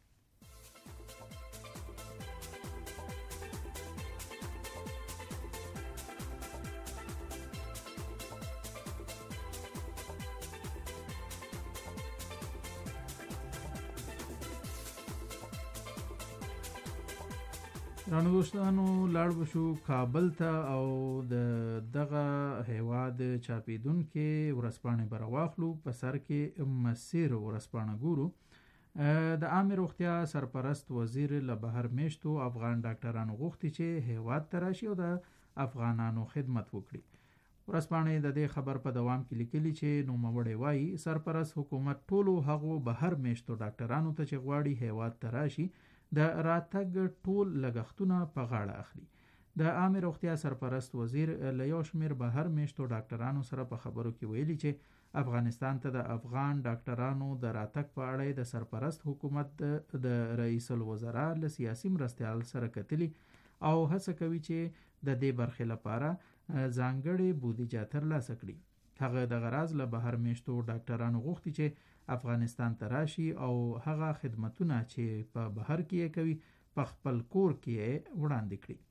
رانو دوستانو لاړ بشو کابل ته او د دغه هیواد چاپیدونکې ورځپاڼې به راواخلو. په سر کې مسیر ورځپاڼه ګورو. د عامې روغتیا سرپرست وزیر له بهر میشتو افغان ډاکټرانو غوښتي چې هیواد ته راشي او د افغانانو خدمت وکړي. ورځپاڼې د دې خبر په دوام کې لیکلي چې نوموړی وایي سرپرست حکومت ټولو هغو بهر میشتو ډاکټرانو ته چې غواړي هیواد ته راشي د راتګ ټول لګښتونه په غاړه اخلي. د عامه روغتیا سرپرست وزیر له یو شمېر بهر میشتو ډاکټرانو سره په خبرو کې ویلي چې افغانستان ته د افغان ډاکټرانو د راتګ په اړه د سرپرست حکومت د رئیس الوزرا له سیاسي مرستیال سره کتلي او هڅه کوي چې د دې برخې لپاره ځانګړې بودیجه ترلاسه کړي. هغه د غراض له بهر میشتو ډاکټرانو غوښتي چې افغانستان ته راشي او هغه خدمتونه چې په بهر کې کوي په خپل کور کې وړاندې کړي.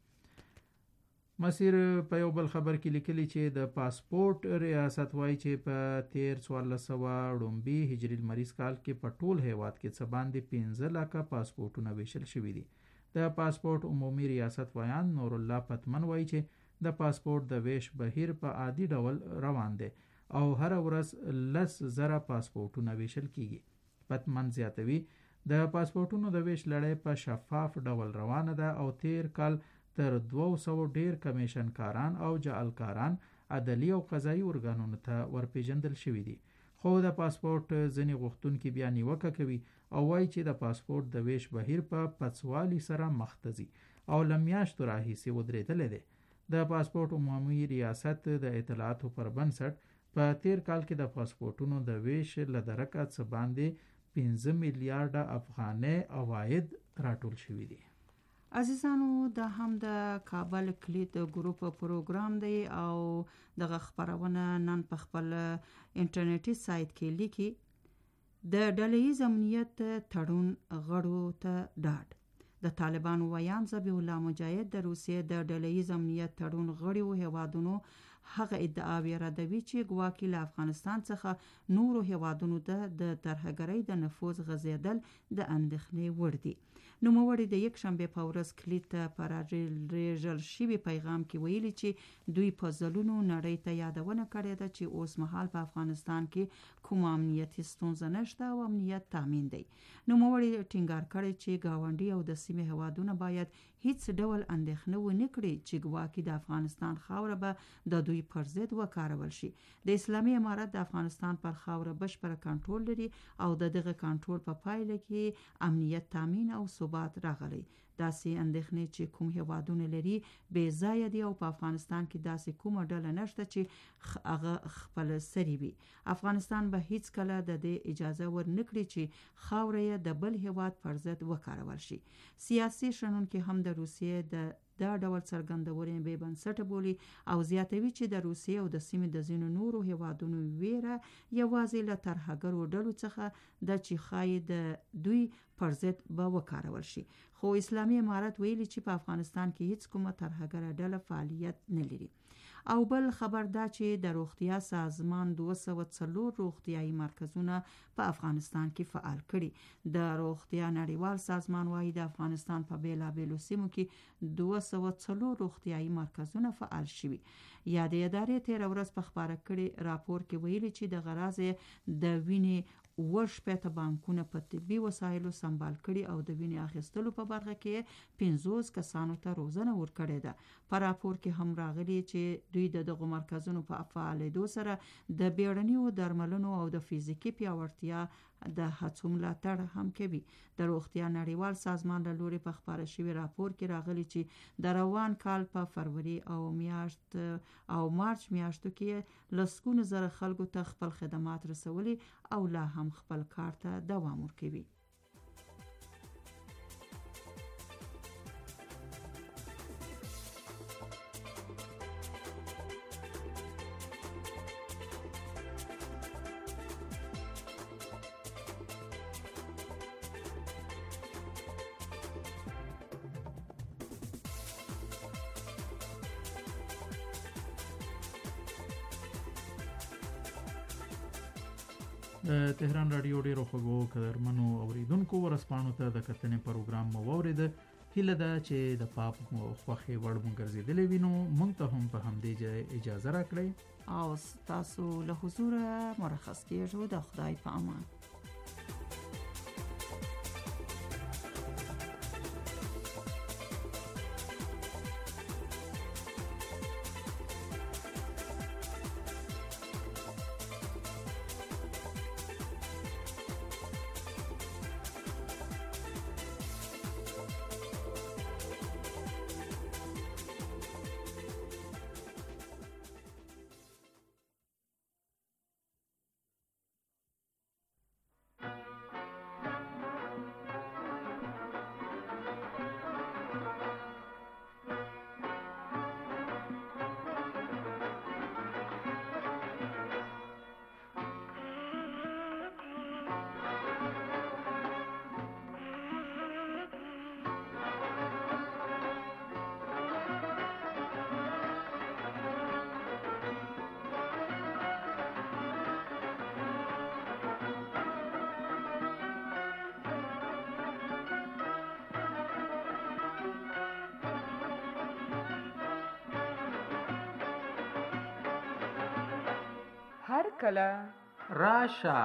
مسیر په یو بل خبر کې لیکلي چې د پاسپورت ریاست وایي چې په تیر څوارلس سوه لومبي هجري لمریز کال کې په ټول هیواد کې څه باندې پنځه لکه پاسپورټونه ویشل شوي دي. د پاسپورت عمومي ریاست ویان نور الله پتمن وایي چې د پاسپورت د ویش بهیر په عادي ډول روان دی او هر ورځ لس زره پاسپورټونه ویشل کیږي. پتمن زیاتوي د پاسپورټونو د ویش لړۍ په شفاف ډول روانه ده او تیر کال تر دوه سوه ډیر کمیشن کاران او جعلکاران عدلی او قضایي ارګانونو ته ورپېژندل شوي دي. خو د پاسپورت ځینې غوښتونکي بیا نیوکه کوي او وایي چې د پاسپورت د ویش بهیر په پڅوالي سره مخ ته ځي او له میاشتو راهیسې ودرېدلی دی. د پاسپورت عمومي ریاست د اطلاعاتو پر بنسټ په تیر کال کې د پاسپورټونو د ویش له درکه څه باندې پنځه میلیارډه افغانۍ عواید راټول شوي دي. عزیزانو دا هم د کابل کلید ګروپ پروګرام دی او دغه خبرونه نن په خپل انټرنیټي سایت کې لیکي د ډلهییز امنیت تړون غړو ته ډاډ. د طالبانو ویان ذبیح الله مجاهد د روسیې د ډلهییز امنیت تړون غړو هیوادونو هغه ادعاوې ردوي چې ګواکې له افغانستان څخه نورو هیوادونو ته د ترهګرۍ د نفوذ غځېدل د اندېښنې وړ دي. نوموړي د یک شنبه په ورځ کلید ته پر راجل شوي پیغام کې ویلي چې دوی په ځلونو نړۍ ته یادونه کړې ده چې اوس مهال په افغانستان کې کوم امنیتي ستونزه نشته او امنیت تامین دی. نوموړي ټینګار کړی چې ګاونډي او د سیمې هیوادونه باید هیڅ ډول اندېښنه ونه کړي چې ګواکې د افغانستان خاوره به د دوی پر ضد وکارول شي. د اسلامي امارت د افغانستان پر خاوره بشپړ کنټرول لري او د دغه کنټرول په پایله کې امنیت تامین او ثبات راغلی. داسې اندېښنې چې کوم هیوادونه لري بې ځایه دي او په افغانستان کې داسې کومه ډله نشته چې هغه خپل سری وي. افغانستان به هیڅ کله د دې اجازه ورنکړي چې خاوره یې د بل هیواد پر ضد وکارول شي. سیاسي شنونکي هم د روسیې د دا ډول څرګندورې بې بنسټه بولي او زیاتوي چې د روسیې او د سیمې د ځینو نورو هیوادونو ویره یوازې له ترهګرو ډلو څخه د چې ښایي د دوی پر ضد به وکارول شي. خو اسلامي امارت ویلي چې په افغانستان کې هیڅ کومه ترهګره ډله فعالیت نه لري. او بل خبر دا چې د روغتیا سازمان دوه سوه څلور روغتیايي مرکزونه په افغانستان کې فعال کړي. د روغتیا نړیوال سازمان وايي د افغانستان په بیلابیلو سیمو کې دوه سوه څلور روغتیايي مرکزونه فعال شوي. یادې ادارې تېره ورځ په خپاره کړي راپور کې ویلي چې د غراض د وینې اووه شپېته بانکونه په طبي وسایلو سمبال کړي او د وینې اخیستلو په برخه کې پنځوس کسانو ته روزنه ورکړې ده. په راپور کې هم راغلي چې دوی د دغو مرکزونو په فعالېدو سره د بیړنیو درملنو او د فزیکي پیاوړتیا د هڅو ملاتړ هم کوي. د روغتیا نړیوال سازمان له لوري په خپاره شوي راپور کې راغلي چې د روان کال په فروری او میاشت او مارچ میاشتو کې لسګونه زره خلکو ته خپل خدمات رسولي او لا هم خپل کار ته دوام ورکوي. د تهران رادیو ډیرو خوږو قدرمنو اوریدونکو ورسپانو ته د کتنې پروګرام مو واورېده. هیله ده چې د پاپ خوښې وړ مو ګرځېدلی وي نو موږ ته هم په همدې ځای اجازه راکړئ او تاسو له حضوره مرخص کیږو. د خدای په امان. کله راشه.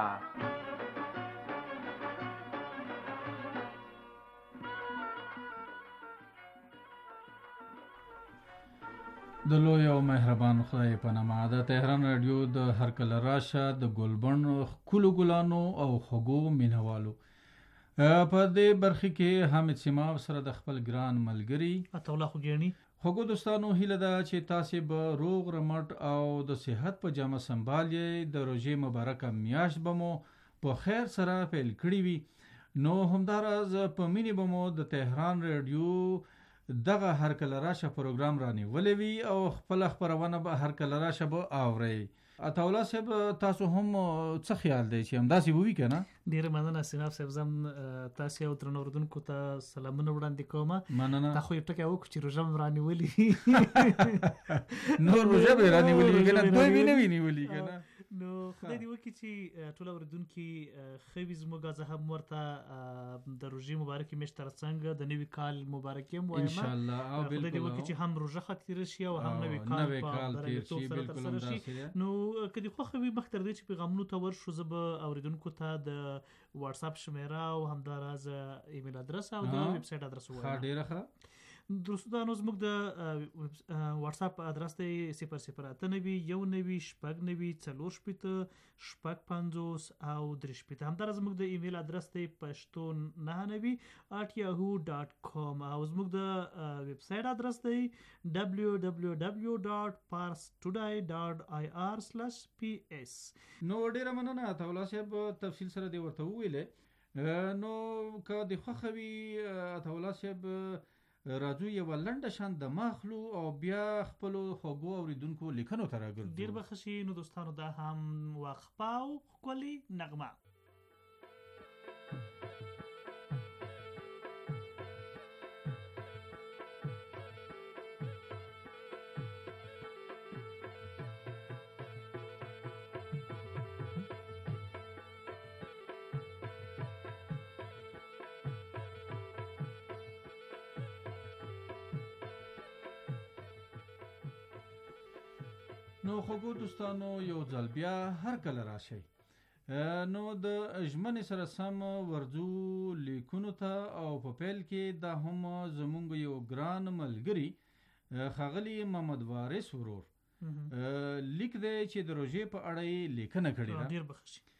د لوی او مهربان خدای په نامه د تهران رادیو د هر کله راشه د ګلبن ښکلو ګلانو او خوږو مینهوالو په دې برخه کې حامد سیماب سره د خپل ګران ملګری عطاالله خوږیاڼي خوږو دوستانو هیله ده چې تاسې به روغ رمټ او د صحت په جامه سنبال یې. د روژې مبارکه میاشت به مو په خیر سره پیل کړي وي. نو همداراز په مینې به مو د تهران رادیو دغه هر کله راشه پروګرام رانیولی وي او خپله خپرونه به هر کله راشه به اورئ. عطاالله صاحب تاسو هم څه خیال دی چې همداسې ووي که نه؟ ډېره مننه سیماب صاحب، زه هم تاسې او درنو اورېدونکو ته سلامونه وړاندې کوم. مننه. تا خو یو ټکی وکړو چې روژه مې رانیولي نو روژه به یې رانیولي وي که نه؟ دوی مې نه وي نیولي که نه؟ نو خدای دې وکړي چې ټول اورېدونکي ښه وي زموږ. زه هم ورته د روژې مبارکې میاشت تر څنګ د نوي کال مبارکي هم وایم انشاءالله. خدای دې وکړي چې هم روژه ښه تېره شي او هم نوي کال په بریالیتوب سره ترسره شي. نو که دې خوښه وي مخکې تر دې چې پیغامونو ته ورشو، زه به اورېدونکو ته د واټساپ شمېره او همداراز ایمیل ادرس او د ویب سایټ ادرس ووایم. ښه، ډېره ښه. دوستانو زموږ د واټساپ ادرس دی صفر صفر اته نوي یو نوي شپږ نوي څلور شپېته شپږ پنځوس او درې شپېته. همداراز زموږ د ایمیل ادرس دی پښتون نهه نوي اټ یاهو ډاټ کام او زموږ د ویب سایټ ادرس دی ډبلیو ډبلیو ډبلیو ډاټ پارس ټوډای ډاټ آی آر سلش پی ایس. نو ډېره مننه عطاالله صاحب، تفصیل سره دې ورته وویلې. نو که دې خوښه وي عطاالله صاحب راځو یوه لنډه شان د ماخلو او بیا خپلو خوږو اورېدونکو لیکنو ته راګرځو. ډېر به ښه شي. نو دوستانو دا هم وقفه او ښکلې نغمه. نو خوږو دوستانو یو ځل بیا هر کله راشئ. نو د ژمنې سره سم ورځو لیکونو ته او په پیل کې دا هم زمونږ یو ګران ملګری ښاغلي محمد وارث ورور لیک دی چې د روژې په اړه یې لیکنه کړې ده. ډېر به ښه شي.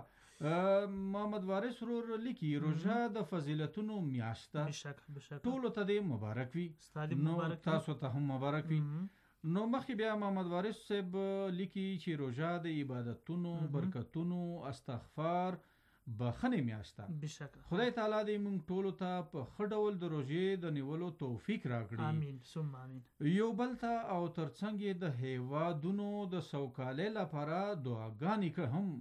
ښه، محمد وارث ورور لیکي روژه د فضیلتونو میاشت ده، ټولو ته دې مبارک وي. نو تاسو ته هم مبارک وي. نو مخکې بیا محمد وارث صاحب لیکي چې روژه د عبادتونو، برکتونو، استغفار، بخښنې میاشت ده. خدای تعالی دې موږ ټولو ته په ښه ډول د روژې د نیولو توفیق راکړي. امین ثم امین. یو بل ته او ترڅنګ یې د هیوادونو د سوکالۍ لپاره دعاګانې هم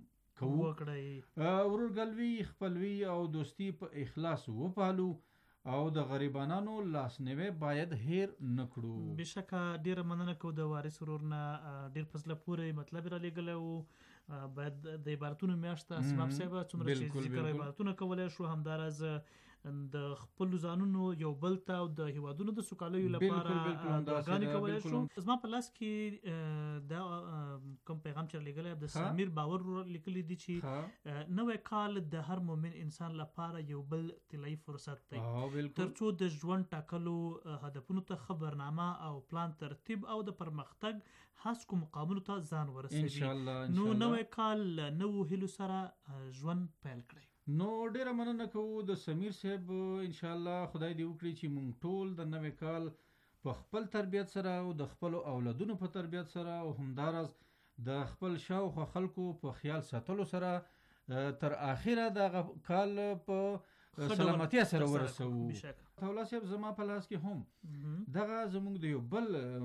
کوو. ورورګلوي، خپلوي او دوستي په اخلاص وپالو او د غریبانانو لاسنیوی باید هیر نکړو. بشکه ډیره مننه کوو د وارث ورور نه. ډیر په زړه پورې مطلب را لېږلی و. باید د عبارتونو میاشت اسباب صاحب څومره چې ذکر عبارتونه کولی شو، همداراز د خپلو ځانونو یو بل ته او د هیوادونو د سوکالیو لپاره دعاګانې کولی شو. زما په لاس کې دا کوم پیغام چې رالیږلی د سمیر باور لیکلی دي چې نوی کال د هر مؤمن انسان لپاره یو بل طلایي فرصت دی تر څو د ژوند ټاکلو هدفونو ته ښه برنامه او پلان ترتیب او د پرمختګ هڅو مقامونو ته ځان ورسوي. نو نوی کال له نوو هیلو سره ژوند پیل کړئ. نو ډیره مننه کوو د سمیر صاحب. انشاءالله خدای دې وکړي چې موږ ټول د نوی کال په خپل تربیت سره او د خپلو اولادونو په تربیت سره او همداراز د خپل شاوخوا خلکو په خیال ساتلو سره تر اخره دغه کال په سلامتیا سره ورسوو. عطاالله صاحب زما په لاس کې هم دغه زموږ د یو بل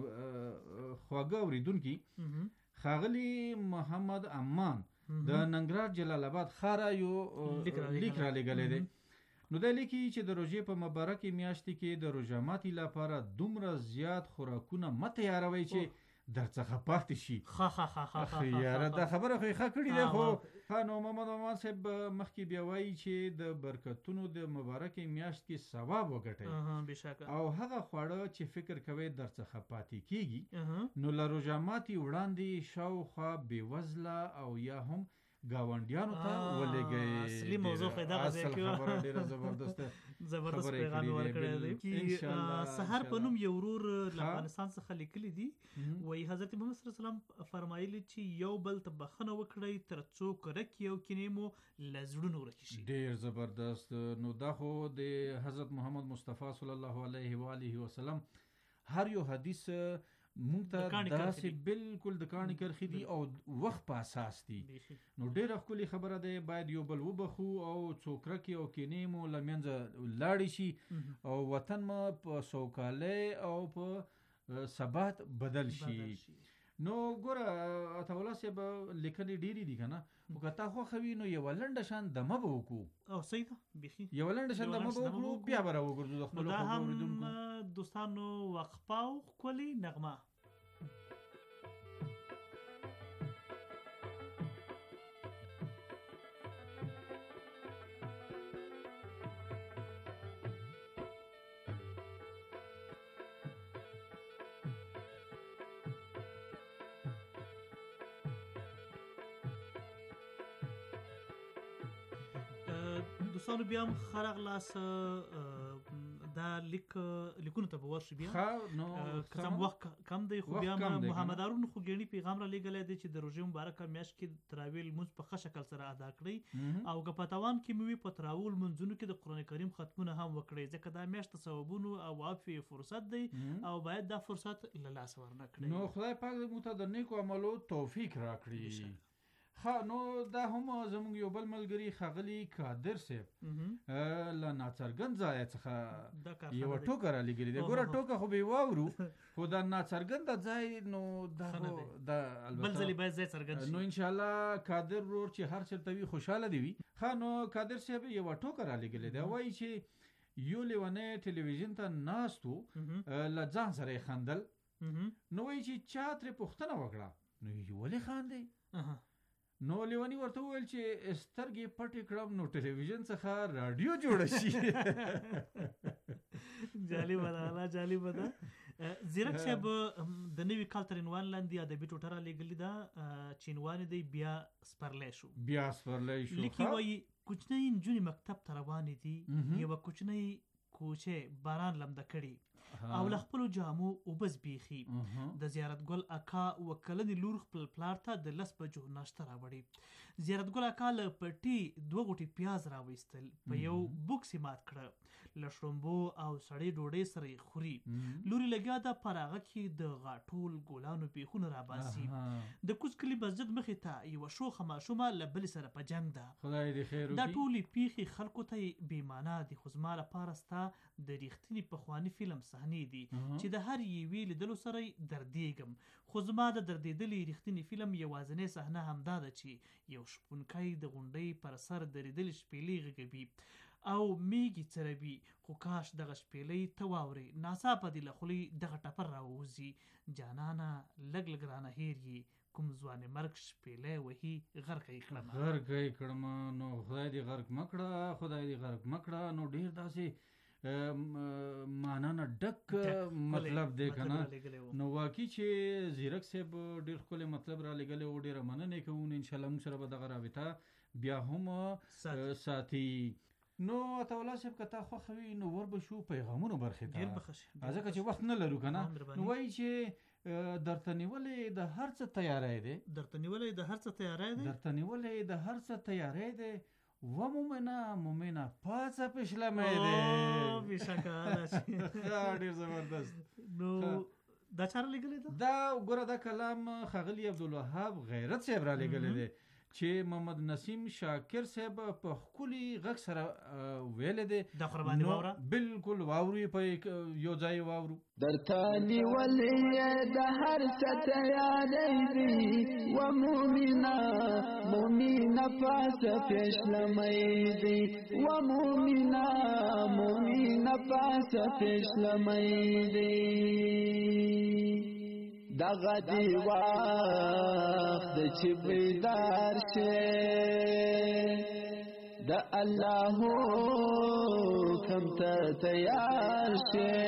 خواږه اورېدونکي ښاغلي محمد امان د ننګرهار جلال آباد ښاره یو لیک را لېږلی دی. نو دا لیکي چې د روژې په مبارکې میاشتې کې د روژه ماتي لپاره دومره زیات خوراکونه مه تیاروئ چې درڅخه پاتې شي. ها ها ها ها یاره دا خبره خو ښه کړې ده. خو ها نو محمد امان صاحب مخکې بیا وایي چې د برکتونو د مبارکې میاشت کې ثواب وګټئ او هغه خواړه چې فکر کوئ درڅخه پاتې کیږي نو له روژه ماتي وړاندې شاوخوا بېوزله او یا هم گاونډیانو ته ولېږئ. اصلي موضوع خو دغه ځای کې خبره ډېره زبردسته زبردست پیغام ورکړی دی چې سحر په نوم یو ورور له افغانستان څخه لیکلی دي، وایي حضرت محمد صلی الله علیه وسلم فرمایلي چې یو بل ته بخښنه وکړئ تر څو کرکې او کینې مو له زړونو ورکې شي. ډېر زبردست. نو دا خو د حضرت محمد مصطفی صلی الله علیه و آله وسلم هر یو حدیث مونږ ته داسې بالکل د کاڼي کرښې دي او وخت په اساس دي. نو ډېره ښکلې خبره ده، باید یو بل وبخو او څو کرکې او کینې مو له منځه لاړې شي او وطن مو په سوکالۍ او په ثبات بدل شي. نو ګوره عطاالله صاحب لیکنې ډېرې دي که نه، خو که تا خوښه وي نو یوه لنډه شان دمه به وکړو. او صحیح ده بیخي یوه لنډه شان دمه به وکړو، بیا به راوګرځو د خپلو خوږو اورېدونکو دوستانو وقفه او ښکلې نغمه. دوستانو بیا هم ښه راغلاست. دا لیک لیکونو ته به ورشي بیا که څه وخت کم دی، خو بیا محمد هارون خوږیاڼي پیغام را لیږلی دی چې د روژې مبارکه میاشت کې تراویح لمونځ په ښه شکل سره ادا کړئ او که په توان کې مې وي په تراویح لمونځونو کې د قرآن کریم ختمونه هم وکړئ، ځکه دا میاشت د ثوابونو او عفوې فرصت دی او باید دا فرصت له لاسه ورنه کړئ. نو خدای پاک دې موږ ته د نیکو عملو توفیق راکړي. ها نو دا هم زموږ یو بل ملګري ښاغلي قادر صاحب له ناڅرګند ځایه څخه یوه ټوکه را لیږلې ده. ګوره ټوکه خو به یې واورو، خو دا ناڅرګنده ځای نو دا دا بل ځلې باید ځای څرګند شي. نو انشاءالله قادر ورور چې هر چېرته وي خوشحاله دي وي. ښه نو قادر صاحب یوه ټوکه را لیږلې ده، وایي چې یو لیونی ټلویزیون ته ناست و، له ځان سره یې خندل. نو وایي چې چا ترې پوښتنه وکړه نو یې ولې خاندئ؟ نو لیونی ورته وویل چې سترګې پټې کړم نو ټلویزیون څخه راډیو جوړه شي. جالبه ده، الله جالبه ده. زیرک صاحب د نوي کال تر عنوان لاندې ادبي ټوټه را لیږلې ده چې عنوان دی بیا سپرلی شو. بیا سپرلی شو. لیکي وایي کوچنۍ نجونې مکتب ته روانې دي، یوه کوچنۍ کوچې باران لمده کړي او له خپلو جامو اوبه زبېښي. د زیارت ګل اکا اوه کلنې لور خپل پلار ته د لس بجو ناشته راوړي. زیارت ګل اکا له پټي دوه غوټې پیاز راویستل، په یو بوکس یې مات کړه، له شړومبو او سړې ډوډۍ سره یې خوري. لور یې لګیا ده په هغه کې د غاټول ګلانو بیخونه راباسي. د کوز کلي مسجد مخې ته یوه شوخه ماشومه له بلې سره په جنګ ده. خدای دې خیر وکړي. دا ټولې پیښې خلکو ته بې معنا دي، خو زما لپاره ستا د ریښتیني پخواني فلم صحنې دي چې د هر یوې لیدلو سره دردېږم. خو زما د دردېدلي ریښتیني فلم یوازینۍ صحنه همدا ده چې یو شپونکی د غونډۍ پر سر درېدلې شپېلۍ غږوي او میږي څروي، خو کاش دغه شپېلۍ ته واورې. ناڅاپه دې له خولې دغه ټپر راووځي، جانانه لږ لږ رانه هېر یې، کوم ځوانې مرګ شپېلۍ وهي غرقه یې کړمه. غرقه یې کړمه. نو خدای دې غرق مه کړه، خدای دې غرق مه کړه. نو ډېر داسې معنا نه ډک مطلب دی که نه. نو واقعي چې زیرک صاحب ډېر ښکلی مطلب را لېږلی و، ډېره مننه یې کوو. انشاءالله موږ سره به دغه رابطه بیا هم ساتي. نو عطاالله صاحب که تا خوښه وي نو ور به شو پیغامونو برخې ته، ځکه چې وخت نه لرو که نه. نو وایي چې درته نیولې د هر څه تیاری دی، درته نیولې د هر څه تیاری دی، درته نیولې د هر څه تیاری دی، و مومنه مومنه پاڅه پشلمی دی. بېشکه ډېر زبردست. نو دا چا را لیږلی ده؟ دا ګوره دا کلام ښاغلي عبدالوهاب غیرت صاحب را لیږلی دی چې محمد نسیم شاکر صاحب په ښکلي غږ سره ویلی دی. دا خو راباندې واوره. بالکل واورو یې په یو ځای واورو. درته نیولې یې د هر څه تیاری دی، و مومنه مومنه پاسه پیشلمی دی، و مومنه مومنه پاسه پیشلمی دی. دغه دی وخت چې بیدار شي د الله حکم ته تیار شي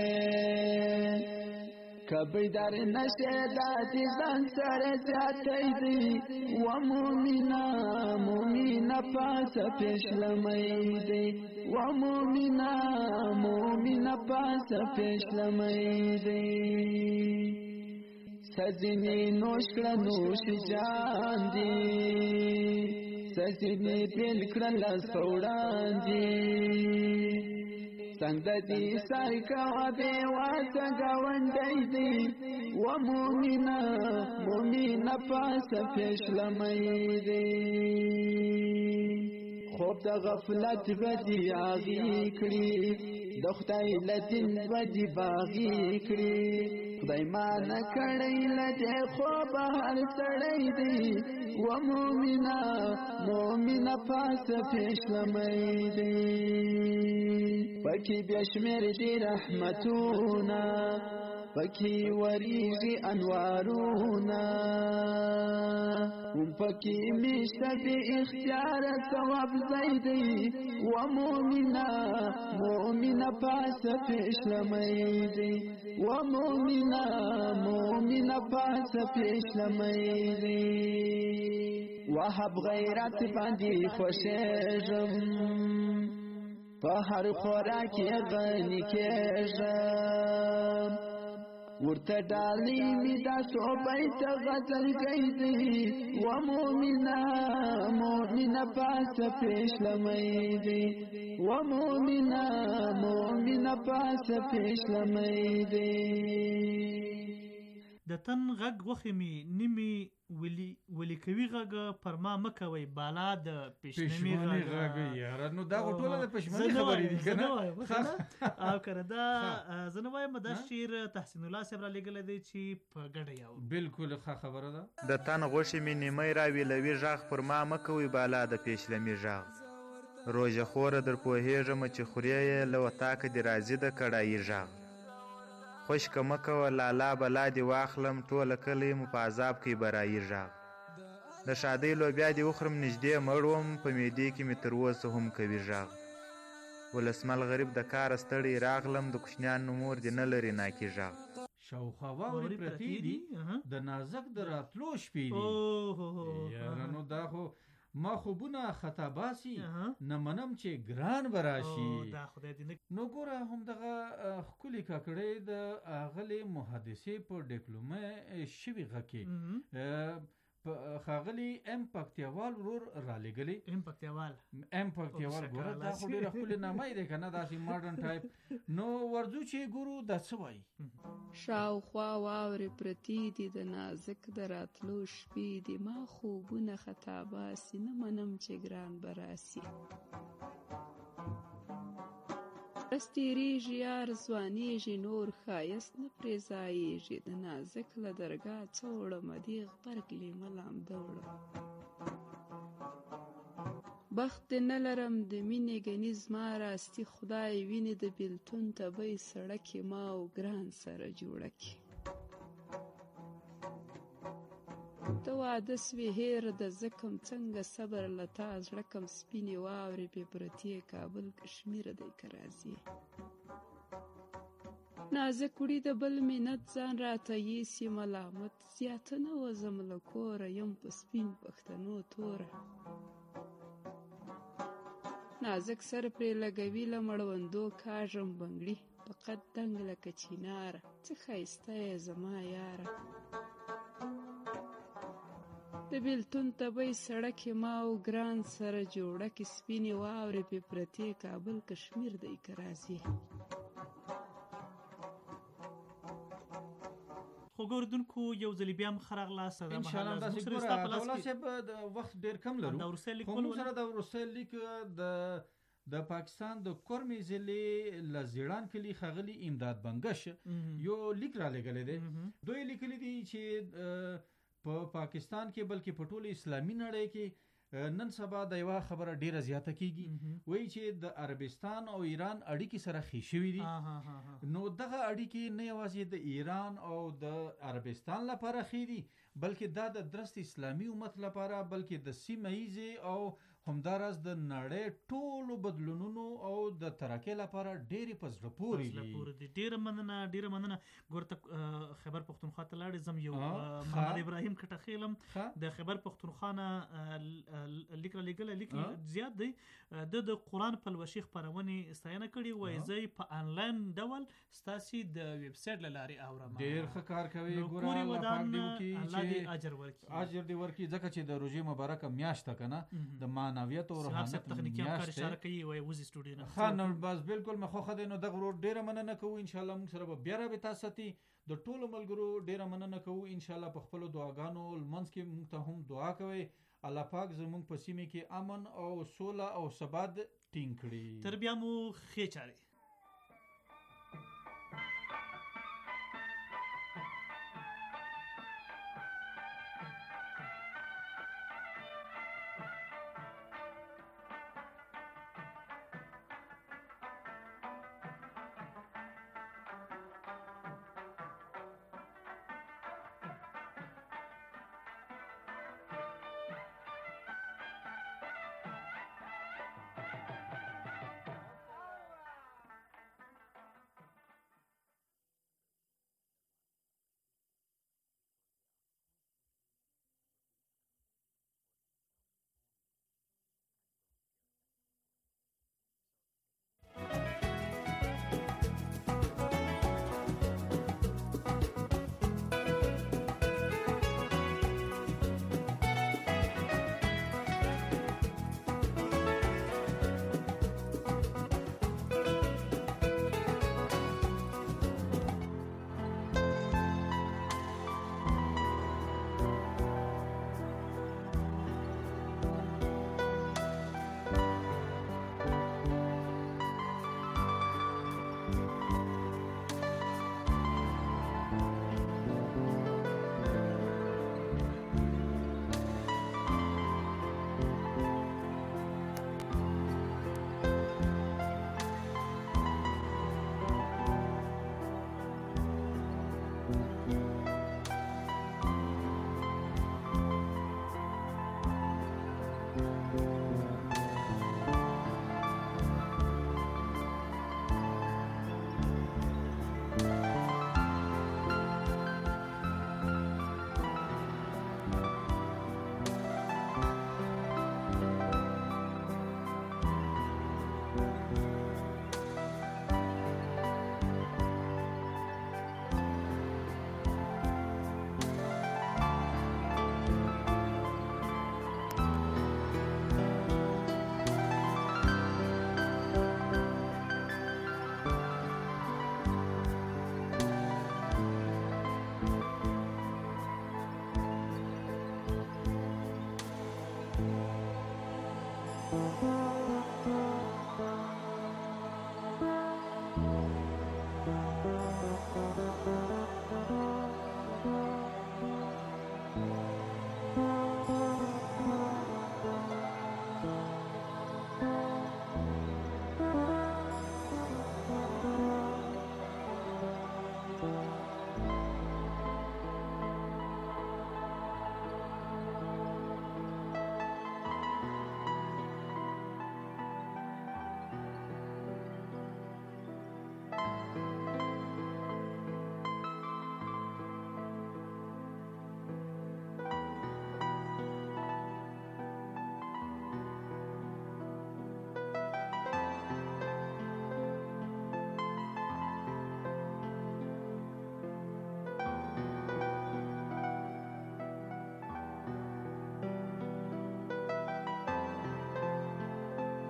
کبی در نشه داتی زن سر زیادی دی و مومنا مومنا پاس پیش لمی دی و مومنا مومنا پاس پیش لمی دی سزینی نوش کر نوش جان دی سزینی پیل کر لسوڑان دی څنګه دې سر کا به واسه گاونډي دي و مؤمنا مؤمنا پاس پیش لمې دي خوب د غفلت بدی آغي کړی د خدای لدین بدی باغی کړی خدای ما نه کړی لته خوب هر سړی دی و مؤمنا مؤمنا پاس پیش لمې دي پکی بیشمیر دی رحمتونا پکی وریږي انوارونا هم پکی میشته بی اختیار ثواب زیدی و مؤمنا مؤمنا پاس پیش لمیدی و مؤمنا مؤمنا پاس پیش لمیدی وحب غیرت باندی خوشیجم په هر خوراکي غني کېږم ورته ډالۍ مې دا صوبې ته غزل گیدی و مؤمنا مؤمنا پاس پیش لمې دی و مؤمنا مؤمنا پاس پیش لمې دی د تن غږ وخې مې نیمې ولی ولی کوي غږ پر ما مکوي بالا د پښنمي غږ یاره نو دا ټوله د پښمنۍ خبرې دي کنه او کنه دا زنه وایم دا شعر تحسین الله صاحب را لګل دی چې په ګډه یاو بالکل ښه خبره ده د تن غوښې مې نیمه راوي لوي غږ پر ما مکوي بالا د پښلمي غږ روزه خوره در پوهېږم چې خوري له وتاکه دی راځي د کړای غږ خوش کمکه و لالا بلا دی واخلم ټوله کلی مو په عذاب کې برایي غږ د شادۍ لوبیا دی وخرم نږدې مړوم په میدې کې مې تر اوسه هم کوي غږ ولسمل غریب د کار ستړی راغلم د کوشنیان مور دی نه لري ناکي غږ شاوخوا واورې پرتې دي د نازک د راتلو شپې دي یاره نو دا خو ما خوبونه خطا باسي نه منم چې ګران براشي نو ګوره همدغه ښکلي کاکړۍ د اغلې محادثې په ډیپلومه شوي غکې ښاغلي ام پکتیاوال ورور رالیږلي ام پکتیاوال ام پکتیاوال ګوره دا خو ډېره ښکلې نامه یې دی که نه داسې ماډرن ټایپ نو ورځو چې ګورو دا څه وایي شاوخوا واورې پرتې دي د نازک د راتلو شپې دي ما خوبونه خطا باسي نه منم چې ګران به راسي رستېرېږي یار ځوانېږي نور ښایست نه پرې ځایېږي د نازک له درګاه څه وړمه دې غبرګ لیمه لامده وړم بخت نه لرم د مینې ګنې زما راستي خدای ویني د بېلتون تبۍ سړکې ما او ګران سره جوړه کړي ته واده سوې هېر د زکم څنګه صبر له تا زړه کم سپینې واورې بې پرتې کابل کشمیر دی که راځي نازک وړي د بل منت ځان راته یېسي ملامت زیاته نه وځم له کوره یم په سپین پښتنو توره نازک سر پرې لګوي له مړوندو کاږم بنګړي په قد دنګ لکه چیناره څه ښایسته یې زما یاره د بېلتون تبۍ سړکې ما او ګران سره جوړه کې سپینې واورې پې پرتې کابل کشمیر دی که راځي خو ګوردونکو یو ځلې بیا هم ښه راغلاست ان شاء الله داسې ګوره عطاالله صاحب د وخت ډېر کم لرو خو موږ سره د وروستی لیک د د پاکستان د کورمې ضلعې له زیړان کلي ښاغلي امداد بنګش یو لیک رالیږلی دی دوی لیکلي دي چې په پاکستان کې بلکې په ټوله اسلامي نړۍ کې نن سبا د یوه خبره ډیره زیاته کیږي، وایي چې د عربستان او ایران اړیکې سره ښې شوي دي. نو دغه اړیکې نه یوازې د ایران او د عربستان لپاره ښې دي، بلکې دا د درست اسلامي امت لپاره، بلکې د سیمه ییزې او همداراز د نړۍ ټولو بدلونونو او د ترقۍ لپاره ډېرې په زړه پورې دي. ډېره مننه ډېره مننه. ګورته خیبر پختونخوا ته لاړې، زم یو محمد ابراهیم کټخیلم د خیبر پختونخوا نه لیک را لېږلی، لیک زیات دی. د د قرآن پلوشي خپرونې ستاینه کړې، وایي زه په انلاین ډول ستاسې د ویب سایټ له لارې اورم. ډېر ښه کار کوي. ګوره الله پاک دې وکړي چې اجر ورکړي اجر دې ورکړي، ځکه چې د روژې مبارکه میاشت ده که نه، د معنویت او روحانیت میاشت دی. ښه نو بس بالکل مخه ښه دی. نو دغه ورور ډېره مننه کوو، انشاءالله موږ سره به بیا رابطه ساتي. د ټولو ملګرو ډېره مننه کوو، انشاءالله په خپلو دعاګانو لمونځ کې موږ ته هم دعا کوئ. الله پاک زموږ په سیمې کې امن او سوله او ثبات ټینګ کړي. تر بیا مو ښې چارې.